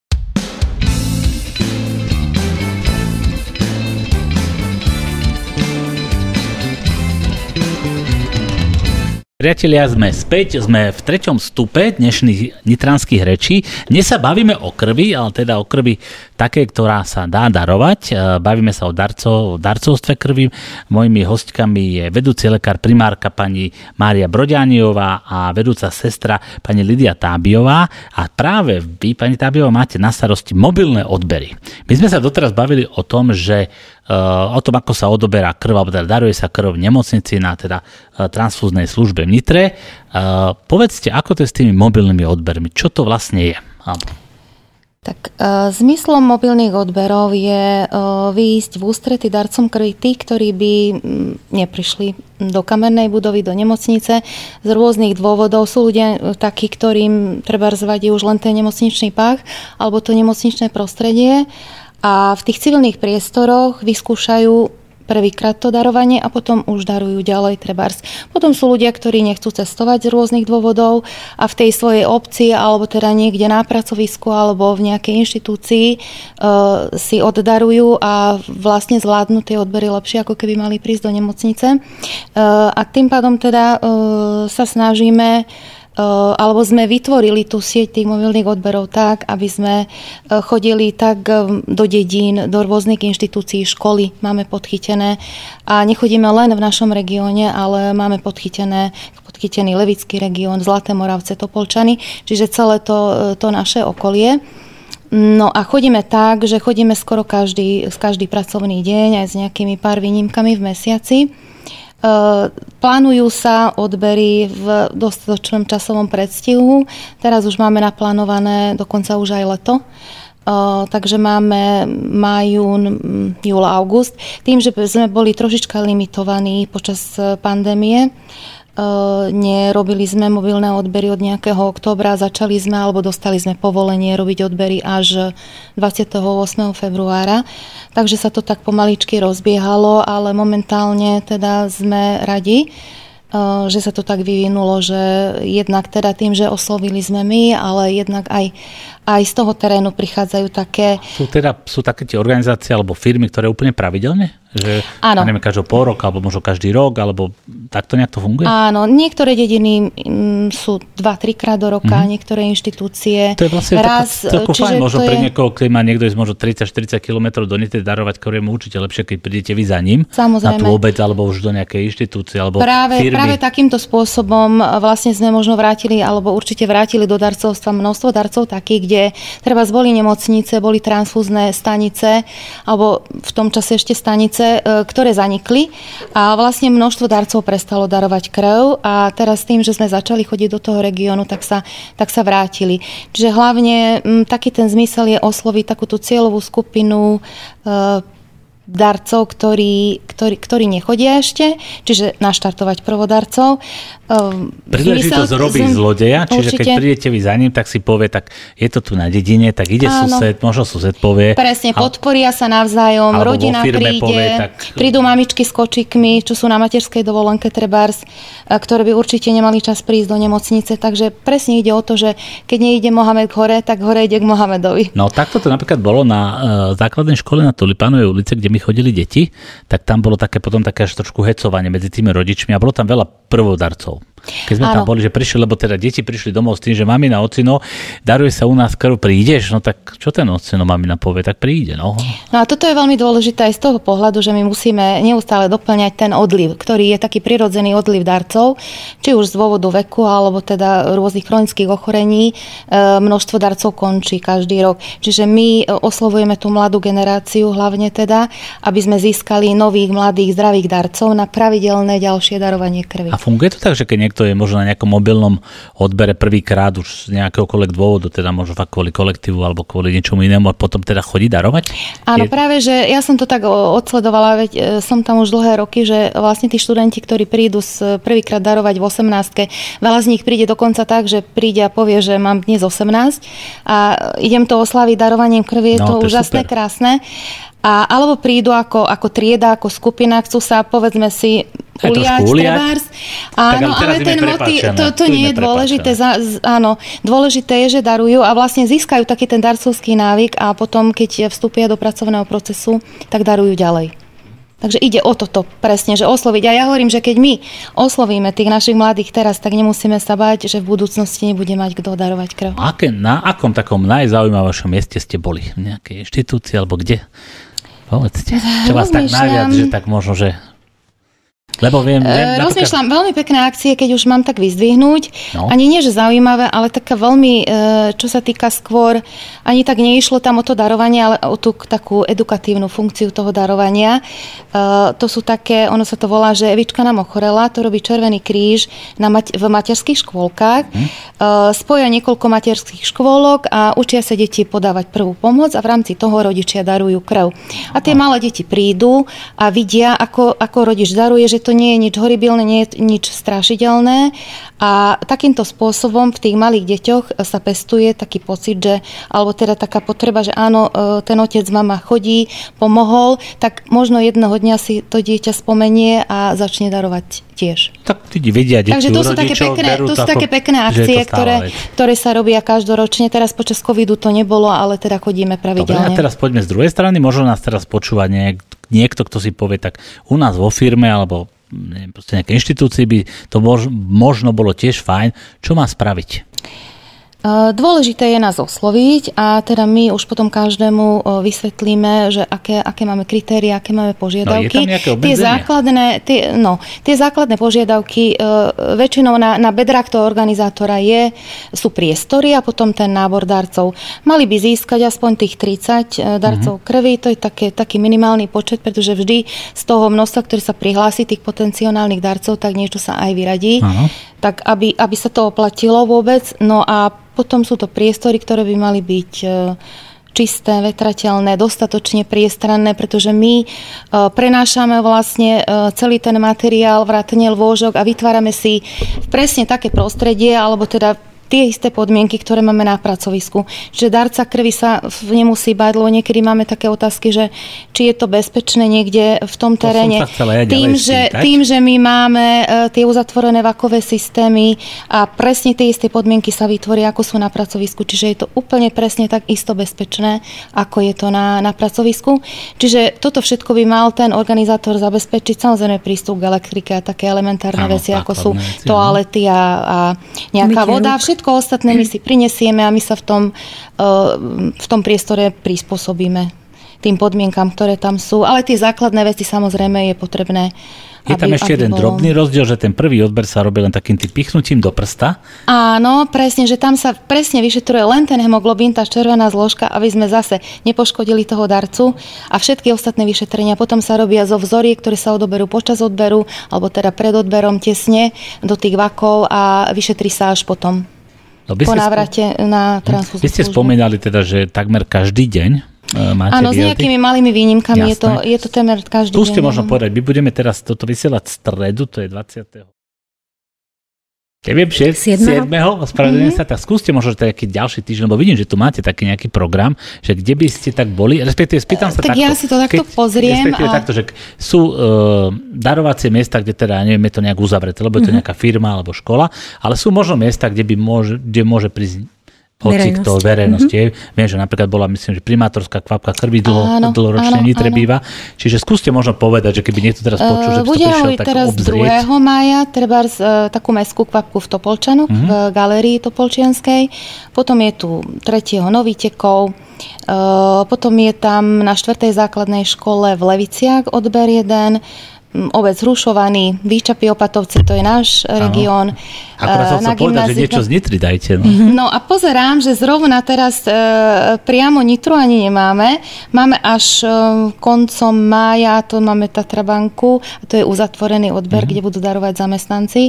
Priatelia, sme späť, sme v 3. stupe dnešných nitranských rečí. Dnes sa bavíme o krvi, ale teda o krvi také, ktorá sa dá darovať. Bavíme sa o darcovstve krvi. Mojimi hostkami je vedúci lekár primárka pani Mária Broďániová a vedúca sestra pani Lidia Tábiová. A práve vy, pani Tábiová, máte na starosti mobilné odbery. My sme sa doteraz bavili o tom, o tom, ako sa odoberá krv, alebo teda daruje sa krv v nemocnici na teda transfúznej službe v Nitre. Povedzte, ako to je s tými mobilnými odbermi? Čo to vlastne je? Tak zmyslom mobilných odberov je vyísť v ústrety darcom krvi tí, ktorí by neprišli do kamennej budovy, do nemocnice z rôznych dôvodov. Sú ľudia takí, ktorým treba zvadí už len ten nemocničný pách alebo to nemocničné prostredie. A v tých civilných priestoroch vyskúšajú prvýkrát to darovanie a potom už darujú ďalej trebárs. Potom sú ľudia, ktorí nechcú cestovať z rôznych dôvodov a v tej svojej obci alebo teda niekde na pracovisku alebo v nejakej inštitúcii si oddarujú a vlastne zvládnu tie odbery lepšie, ako keby mali prísť do nemocnice. A tým pádom teda sa snažíme alebo sme vytvorili tú sieť tých mobilných odberov tak, aby sme chodili tak do dedín, do rôznych inštitúcií, školy máme podchytené a nechodíme len v našom regióne, ale máme podchytený Levický región, Zlaté Moravce, Topolčany, čiže celé to naše okolie. No a chodíme tak, že chodíme skoro každý pracovný deň aj s nejakými pár výnimkami v mesiaci. Plánujú sa odbery v dostatočnom časovom predstihu. Teraz už máme naplánované dokonca už aj leto. Takže máme máj, jún, júl, august. Tým, že sme boli trošička limitovaní počas pandémie, nerobili sme mobilné odbery od nejakého októbra, začali sme alebo dostali sme povolenie robiť odbery až 28. februára. Takže sa to tak pomaličky rozbiehalo, ale momentálne teda sme radi, že sa to tak vyvinulo, že jednak teda tým, že oslovili sme my, ale jednak aj z toho terénu prichádzajú také... Sú také tie organizácie alebo firmy, ktoré úplne pravidelne? Že, neviem, každého pol roka, alebo možno každý rok, alebo takto nejak to funguje? Áno, niektoré dediny sú 2-3 krát do roka, niektoré inštitúcie. To je vlastne celko fajn, možno pre niekoho, keď má niekto ísť možno 30-40 km do Nitry darovať, ktorému určite lepšie, keď prídete vy za ním. Samozrejme. Na tú obec, alebo už do nejakej inštitúcie, alebo firmy. Práve takýmto spôsobom vlastne sme možno vrátili, alebo určite vrátili do darcovstva množstvo darcov takých, kde treba boli nemocnice, boli transfúzne stanice, alebo v tom čase ešte stanice, ktoré zanikli a vlastne množstvo darcov prestalo darovať krv a teraz tým, že sme začali chodiť do toho regiónu, tak sa vrátili. Čiže hlavne taký ten zmysel je osloviť takúto cieľovú skupinu darcov, ktorí nechodia ešte, čiže naštartovať prvodarcov. Príležitosť robí zlodeja, čiže určite. Keď prídete vy za ním, tak si povie, tak je to tu na dedine, tak ide sused, možno sused povie. Presne, podporia sa navzájom, rodina príde, povie, prídu mamičky s kočíkmi, čo sú na materskej dovolenke trebárs, ktoré by určite nemali čas prísť do nemocnice, takže presne ide o to, že keď nejde Mohamed k hore, tak hore ide k Mohamedovi. No takto to napríklad bolo na základnej škole na Tulipánovej ulici, kde my chodili deti, tak tam bolo potom také až trošku hecovanie medzi tými rodičmi a bolo tam veľa prvodarcov. Keď sme tam boli, že prišli, lebo teda deti prišli domov s tým, že mamina, ocino, daruje sa u nás krv, prídeš? No tak čo ten ocino, mamina povie, tak príde, no. No a toto je veľmi dôležité aj z toho pohľadu, že my musíme neustále doplňať ten odliv, ktorý je taký prirodzený odliv darcov, či už z dôvodu veku, alebo teda rôznych chronických ochorení. Množstvo darcov končí každý rok. Čiže my oslovujeme tú mladú generáciu, hlavne teda, aby sme získali nových, mladých, zdravých darcov na pravidelné ďalšie darovanie krvi. A funguje to tak, že keď to je možno na nejakom mobilnom odbere prvýkrát už z nejakéhokoľvek dôvodu, teda možno fakt kvôli kolektívu alebo kvôli niečomu inému a potom teda chodí darovať? Áno, práve, že ja som to tak odsledovala, veď som tam už dlhé roky, že vlastne tí študenti, ktorí prídu prvýkrát darovať v 18, veľa z nich príde dokonca tak, že príde a povie, že mám dnes 18 a idem to oslaviť darovaním krvi, je to úžasné, super. Krásne. Alebo prídu ako trieda, ako skupina, chcú sa, povedzme si, uliať, trebárs. Áno, ale ten motív, to nie je dôležité. Áno, dôležité je, že darujú a vlastne získajú taký ten darcovský návyk a potom, keď vstúpia do pracovného procesu, tak darujú ďalej. Takže ide o toto presne, že osloviť. A ja hovorím, že keď my oslovíme tých našich mladých teraz, tak nemusíme sa báť, že v budúcnosti nebude mať kto darovať krv. Na akom takom najzaujímavejšom mieste ste boli? V nejakej inštitúcii alebo kde? Povedzte. Čo vás tak najviac, že tak možno, že... Lebo viem rozmýšľam, veľmi pekné akcie, keď už mám tak vyzdvihnúť. No. Ani nie, že zaujímavé, ale taká veľmi, čo sa týka skôr, ani tak neišlo tam o to darovanie, ale o tú takú edukatívnu funkciu toho darovania. To sú také, ono sa to volá, že Evička nám ochorela, to robí Červený kríž v materských škôlkach. Spoja niekoľko materských škôlok a učia sa deti podávať prvú pomoc a v rámci toho rodičia darujú krv. A tie malé deti prídu a vidia, ako rodič daruje, že to nie je nič horibilné, nie je nič strašidelné a takýmto spôsobom v tých malých deťoch sa pestuje taký pocit, že, alebo teda taká potreba, že áno, ten otec, mama chodí, pomohol, tak možno jedného dňa si to dieťa spomenie a začne darovať tiež. Tak tí vedia, takže to sú také pekné akcie, ktoré sa robia každoročne. Teraz počas covidu to nebolo, ale teda chodíme pravidelne. Dobre, a teraz poďme z druhej strany. Možno nás teraz počúva niekto, kto si povie, tak u nás vo firme alebo neviem, proste nejaké inštitúcii by to možno bolo tiež fajn. Čo má spraviť? Dôležité je nás osloviť a teda my už potom každému vysvetlíme, že aké máme kritéria, aké máme požiadavky. No, je tam nejaké obmedzenie? Tie základné požiadavky väčšinou na bedrách toho organizátora sú priestory a potom ten nábor darcov. Mali by získať aspoň tých 30 darcov krvi, to je taký minimálny počet, pretože vždy z toho množstva, ktoré sa prihlási, tých potenciálnych darcov, tak niečo sa aj vyradí. Aha. Tak aby sa to oplatilo vôbec. No a potom sú to priestory, ktoré by mali byť čisté, vetrateľné, dostatočne priestranné, pretože my prenášame vlastne celý ten materiál, vrátane lôžok a vytvárame si presne také prostredie, alebo teda tie isté podmienky, ktoré máme na pracovisku. Čiže darca krvi sa nemusí báť, lebo niekedy máme také otázky, že či je to bezpečné niekde v tom teréne. Tým, že my máme tie uzatvorené vakové systémy a presne tie isté podmienky sa vytvoria, ako sú na pracovisku. Čiže je to úplne presne tak isto bezpečné, ako je to na pracovisku. Čiže toto všetko by mal ten organizátor zabezpečiť. Samozrejme prístup k elektrike a také elementárne veci, ako sú toalety a nejaká voda. Všetko ostatné my si prinesieme a my sa v tom priestore prispôsobíme tým podmienkam, ktoré tam sú. Ale tie základné veci samozrejme je potrebné. Je tam ešte jeden drobný rozdiel, že ten prvý odber sa robí len takým tým pichnutím do prsta. Áno, presne, že tam sa presne vyšetruje len ten hemoglobín, tá červená zložka, aby sme zase nepoškodili toho darcu a všetky ostatné vyšetrenia potom sa robia zo vzoriek, ktoré sa odoberú počas odberu, alebo teda pred odberom tesne do tých vakov a vyšetrí sa až potom. Po návrate na transfúznu službu. Vy ste spomínali teda, že takmer každý deň máte áno, s nejakými malými výnimkami je to témer každý deň. Skúste možno povedať, my budeme teraz toto vysielať stredu, to je 20. Neviem, 7. Ospravedlňujem sa, tak skúste možno taký ďalší týždeň, lebo vidím, že tu máte taký nejaký program, že kde by ste tak boli, respektíve spýtam sa tak takto. Tak ja si to takto pozriem. Respektíve takto, že sú darovacie miesta, kde teda, neviem, je to nejak uzavreté, lebo je to nejaká firma alebo škola, ale sú možno miesta, kde môže prísť hocikto, verejnosť. Viem, že napríklad bola, myslím, že primátorská kvapka krvi dlhoročne Nitre býva. Čiže skúste možno povedať, že keby niekto teraz počul, že by to prišiel tak teraz obzrieť. 2. mája treba takú mestskú kvapku v Topolčanoch, v galérii Topolčianskej. Potom je tu 3. Novítekov. Potom je tam na 4. základnej škole v Leviciach odber 1. Obec Hrušovaný, Výčapy Opatovce, to je náš región. Akorát som chcel povedať, že niečo z Nitry dajte. No a pozerám, že zrovna teraz priamo Nitru ani nemáme. Máme až koncom mája, to máme Tatrabanku, to je uzatvorený odber, kde budú darovať zamestnanci.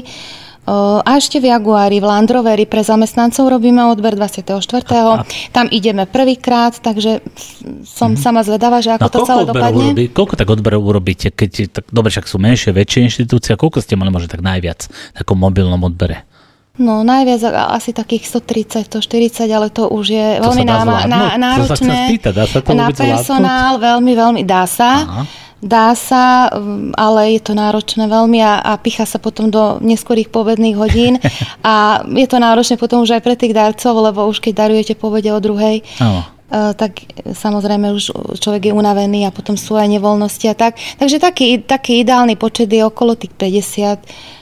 A ešte v Jaguári, v Land Roveri pre zamestnancov robíme odber 24. Tam ideme prvýkrát, takže som sama zvedavá, že ako to celé dopadne. Koľko tak odberov urobíte? Keď tak, dobre, však sú menšie, väčšie inštitúcie, koľko ste mali možno tak najviac v takom mobilnom odbere? No najviac asi takých 130, 140, ale to už je veľmi náročné na personál, veľmi dá sa. Aha. Dá sa, ale je to náročné veľmi a picha sa potom do neskorých povedných hodín a je to náročné potom už aj pre tých darcov, lebo už keď darujete povede o 2:00, tak samozrejme už človek je unavený a potom sú aj nevoľnosti a tak. Takže taký ideálny počet je okolo tých 50,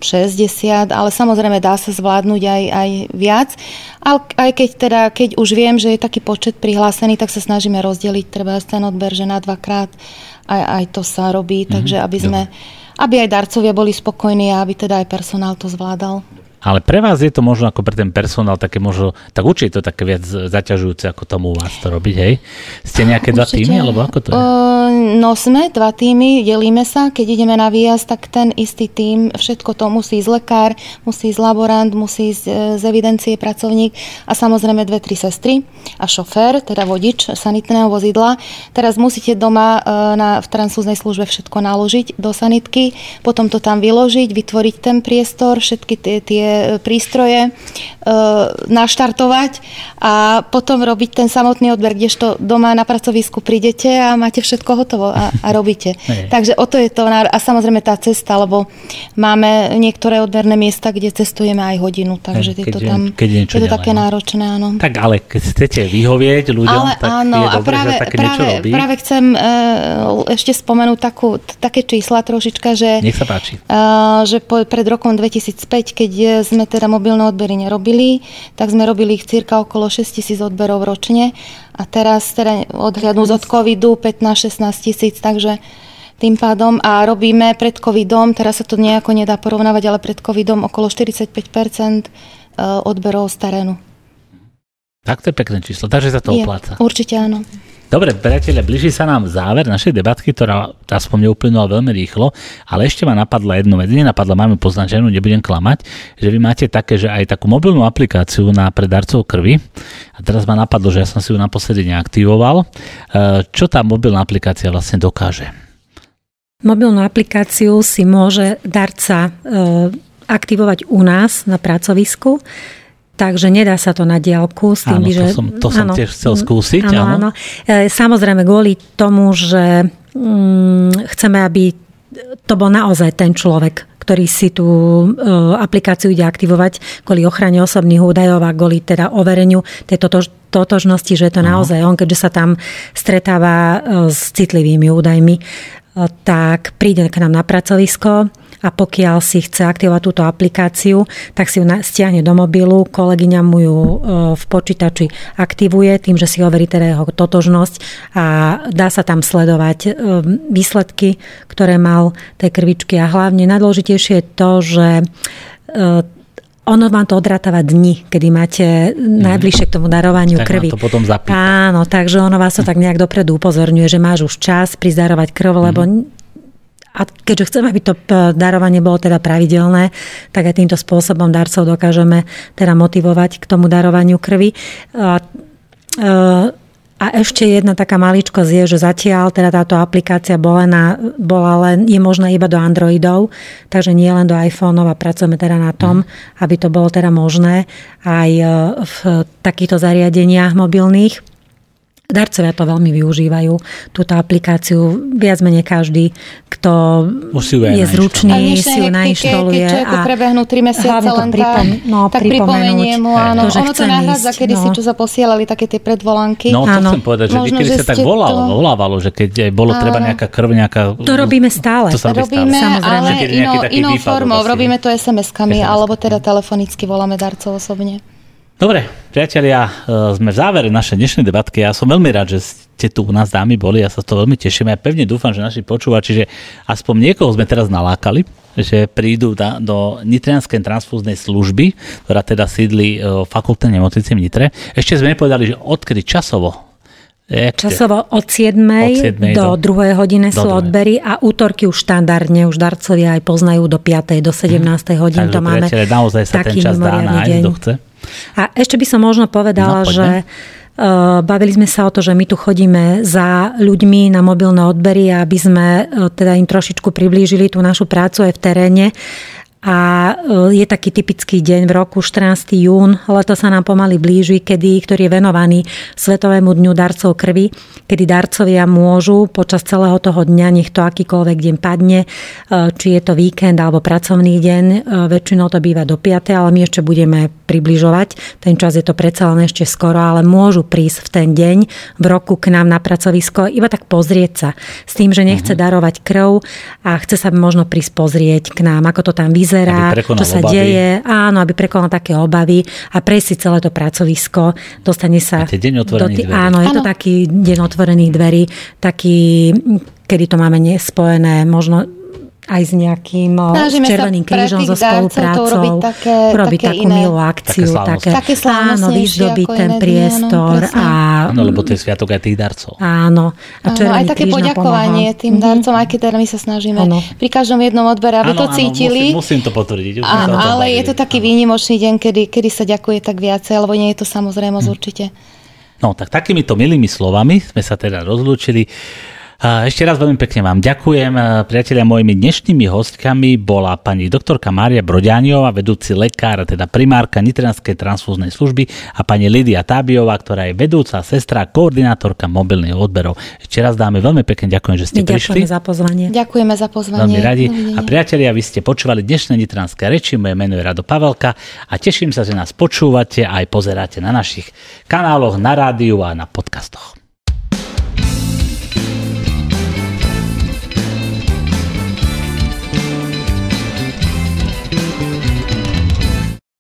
60, ale samozrejme dá sa zvládnuť aj viac. Ale aj keď už viem, že je taký počet prihlásený, tak sa snažíme rozdeliť treba ten odber, že na 2-krát aj to sa robí, takže aby aj darcovia boli spokojní a aby teda aj personál to zvládal. Ale pre vás je to možno ako pre ten personál také možno, tak určite to také viac zaťažujúce, ako tomu u vás to robiť, hej? Ste nejaké dva týmy, alebo ako to je? No sme dva týmy, delíme sa, keď ideme na výjazd, tak ten istý tím, všetko to musí ísť lekár, musí ísť laborant, musí ísť z evidencie pracovník a samozrejme 2-3 sestry a šofér, teda vodič sanitného vozidla. Teraz musíte doma v transfúznej službe všetko naložiť do sanitky, potom to tam vyložiť, vytvoriť ten priestor, všetky tie prístroje naštartovať a potom robiť ten samotný odber, kdežto doma na pracovisku prídete a máte všetko hotovo a robíte. Takže o to je to. A samozrejme tá cesta, lebo máme niektoré odberné miesta, kde cestujeme aj hodinu, takže je to tam je to také náročné. Áno. Tak ale keď chcete vyhovieť ľuďom, ale tak áno, je dobré, že také niečo robí. Práve chcem ešte spomenúť také čísla trošička, že, nech sa páči. Že pred rokom 2005, keď sme teda mobilné odbery nerobili, tak sme robili ich cirka okolo 6 000 odberov ročne a teraz teda odhľadnúť od covidu 15-16 000, takže tým pádom a robíme pred covidom, teraz sa to nejako nedá porovnávať, ale pred covidom okolo 45% odberov z terénu. Tak to je pekné číslo, takže sa to opláca. Určite áno. Dobre, priatelia, blíži sa nám záver našej debatky, ktorá aspoň uplynula veľmi rýchlo, ale ešte ma napadla jednu vec. Nenapadla, máme poznačenú, nebudem klamať, že vy máte také, že aj takú mobilnú aplikáciu pre darcov krvi. A teraz ma napadlo, že ja som si ju naposledy neaktivoval. Čo tá mobilná aplikácia vlastne dokáže? Mobilnú aplikáciu si môže darca aktivovať u nás na pracovisku. Takže nedá sa to na diaľku s tým, áno, že... To som tiež chcel skúsiť. Áno. Samozrejme, kvôli tomu, že chceme, aby to bol naozaj ten človek, ktorý si tú aplikáciu ide aktivovať kvôli ochrane osobných údajov a kvôli teda overeniu tej totožnosti, že je to naozaj on, keďže sa tam stretáva s citlivými údajmi, tak príde k nám na pracovisko a pokiaľ si chce aktivovať túto aplikáciu, tak si ju stiahne do mobilu, kolegyňa mu ju v počítači aktivuje tým, že si overí teda jeho totožnosť a dá sa tam sledovať výsledky, ktoré mal tej krvičky a hlavne najdôležitejšie je to, že ono vám to odrátava dni, kedy máte najbližšie k tomu darovaniu krvi. Tak to potom zapýta. Áno, takže ono vás to tak nejak dopredu upozorňuje, že máš už čas prísť darovať krv, lebo a keďže chceme, aby to darovanie bolo teda pravidelné, tak aj týmto spôsobom darcov dokážeme teda motivovať k tomu darovaniu krvi. A ešte jedna taká maličkosť je, že zatiaľ teda táto aplikácia je možná iba do Androidov, takže nie len do iPhoneov a pracujeme teda na tom, aby to bolo teda možné aj v takýchto zariadeniach mobilných. Darcovia to veľmi využívajú, túto aplikáciu. Viac menej každý, kto je zručný, si ju nainštaluje. Keď človeku prebehnú 3 mesiace len tak pripomenie mu. Áno, ono to nahrádza, kedy si čo sa posielali také tie predvolanky. No, to chcem povedať, že niekedy sa tak volávalo, že keď bolo treba nejaká krv, nejaká... To robíme stále. To robíme, ale inou formou. Robíme to SMS-kami, alebo teda telefonicky voláme darcov osobne. Dobre, priatelia, sme v závere našej dnešnej debatky. Ja som veľmi rád, že ste tu u nás dámy boli. Ja sa to veľmi teším. Ja pevne dúfam, že naši počúvači, že aspoň niekoho sme teraz nalákali, že prídu do Nitrianskej transfúznej služby, ktorá teda sídli v fakultnej nemocnici v Nitre. Ešte sme nepovedali, že odkedy časovo od 7. do 2. hodiny sú odbery a útorky už štandardne, už darcovia aj poznajú do 5. do 17. hodín. To máme naozaj sa ten čas dá nájsť, kto chce. A ešte by som možno povedala, že bavili sme sa o to, že my tu chodíme za ľuďmi na mobilné odbery, aby sme teda im trošičku priblížili tú našu prácu aj v teréne. A je taký typický deň v roku, 14. jún, leto sa nám pomaly blíži, ktorý je venovaný Svetovému dňu darcov krvi, kedy darcovia môžu počas celého toho dňa, nech to akýkoľvek deň padne, či je to víkend alebo pracovný deň, väčšinou to býva do 5, ale my ešte budeme približovať. Ten čas je to predsa len ešte skoro, ale môžu prísť v ten deň v roku k nám na pracovisko, iba tak pozrieť sa. S tým, že nechce darovať krv a chce sa možno prísť pozrieť k nám, ako to tam vyzerá, čo sa deje. Áno, aby prekonal také obavy a prejsť si celé to pracovisko, dostane sa... Áno, je to taký deň otvorených dverí, taký, kedy to máme spojené možno aj s nejakým Červeným krížom so spoluprácou, urobiť takú milú akciu, také vyzdobiť ten priestor. Áno, lebo to je sviatok aj tých darcov. Áno. A aj také poďakovanie tým darcom, aj keď my sa snažíme pri každom jednom odbere, aby to cítili. Musím to potvrdiť. Ale je to taký výnimočný deň, kedy sa ďakuje tak viacej, lebo nie je to samozrejmosť určite. No, tak takýmito milými slovami sme sa teda rozlúčili. Ešte raz veľmi pekne vám ďakujem. Priatelia, mojimi dnešnými hostkami bola pani doktorka Mária Broďániová, vedúci lekár, teda primárka Nitranskej transfúznej služby, a pani Lídia Tábiová, ktorá je vedúca sestra, koordinátorka mobilných odberov. Ešte raz dáme veľmi pekne ďakujem, že ste prišli. Ďakujeme za pozvanie. Veľmi radi. A priatelia, vy ste počúvali dnešné Nitranské reči. Moje meno je Rado Pavelka a teším sa, že nás počúvate a aj pozeráte na našich kanáloch, na rádiu a na podcastoch.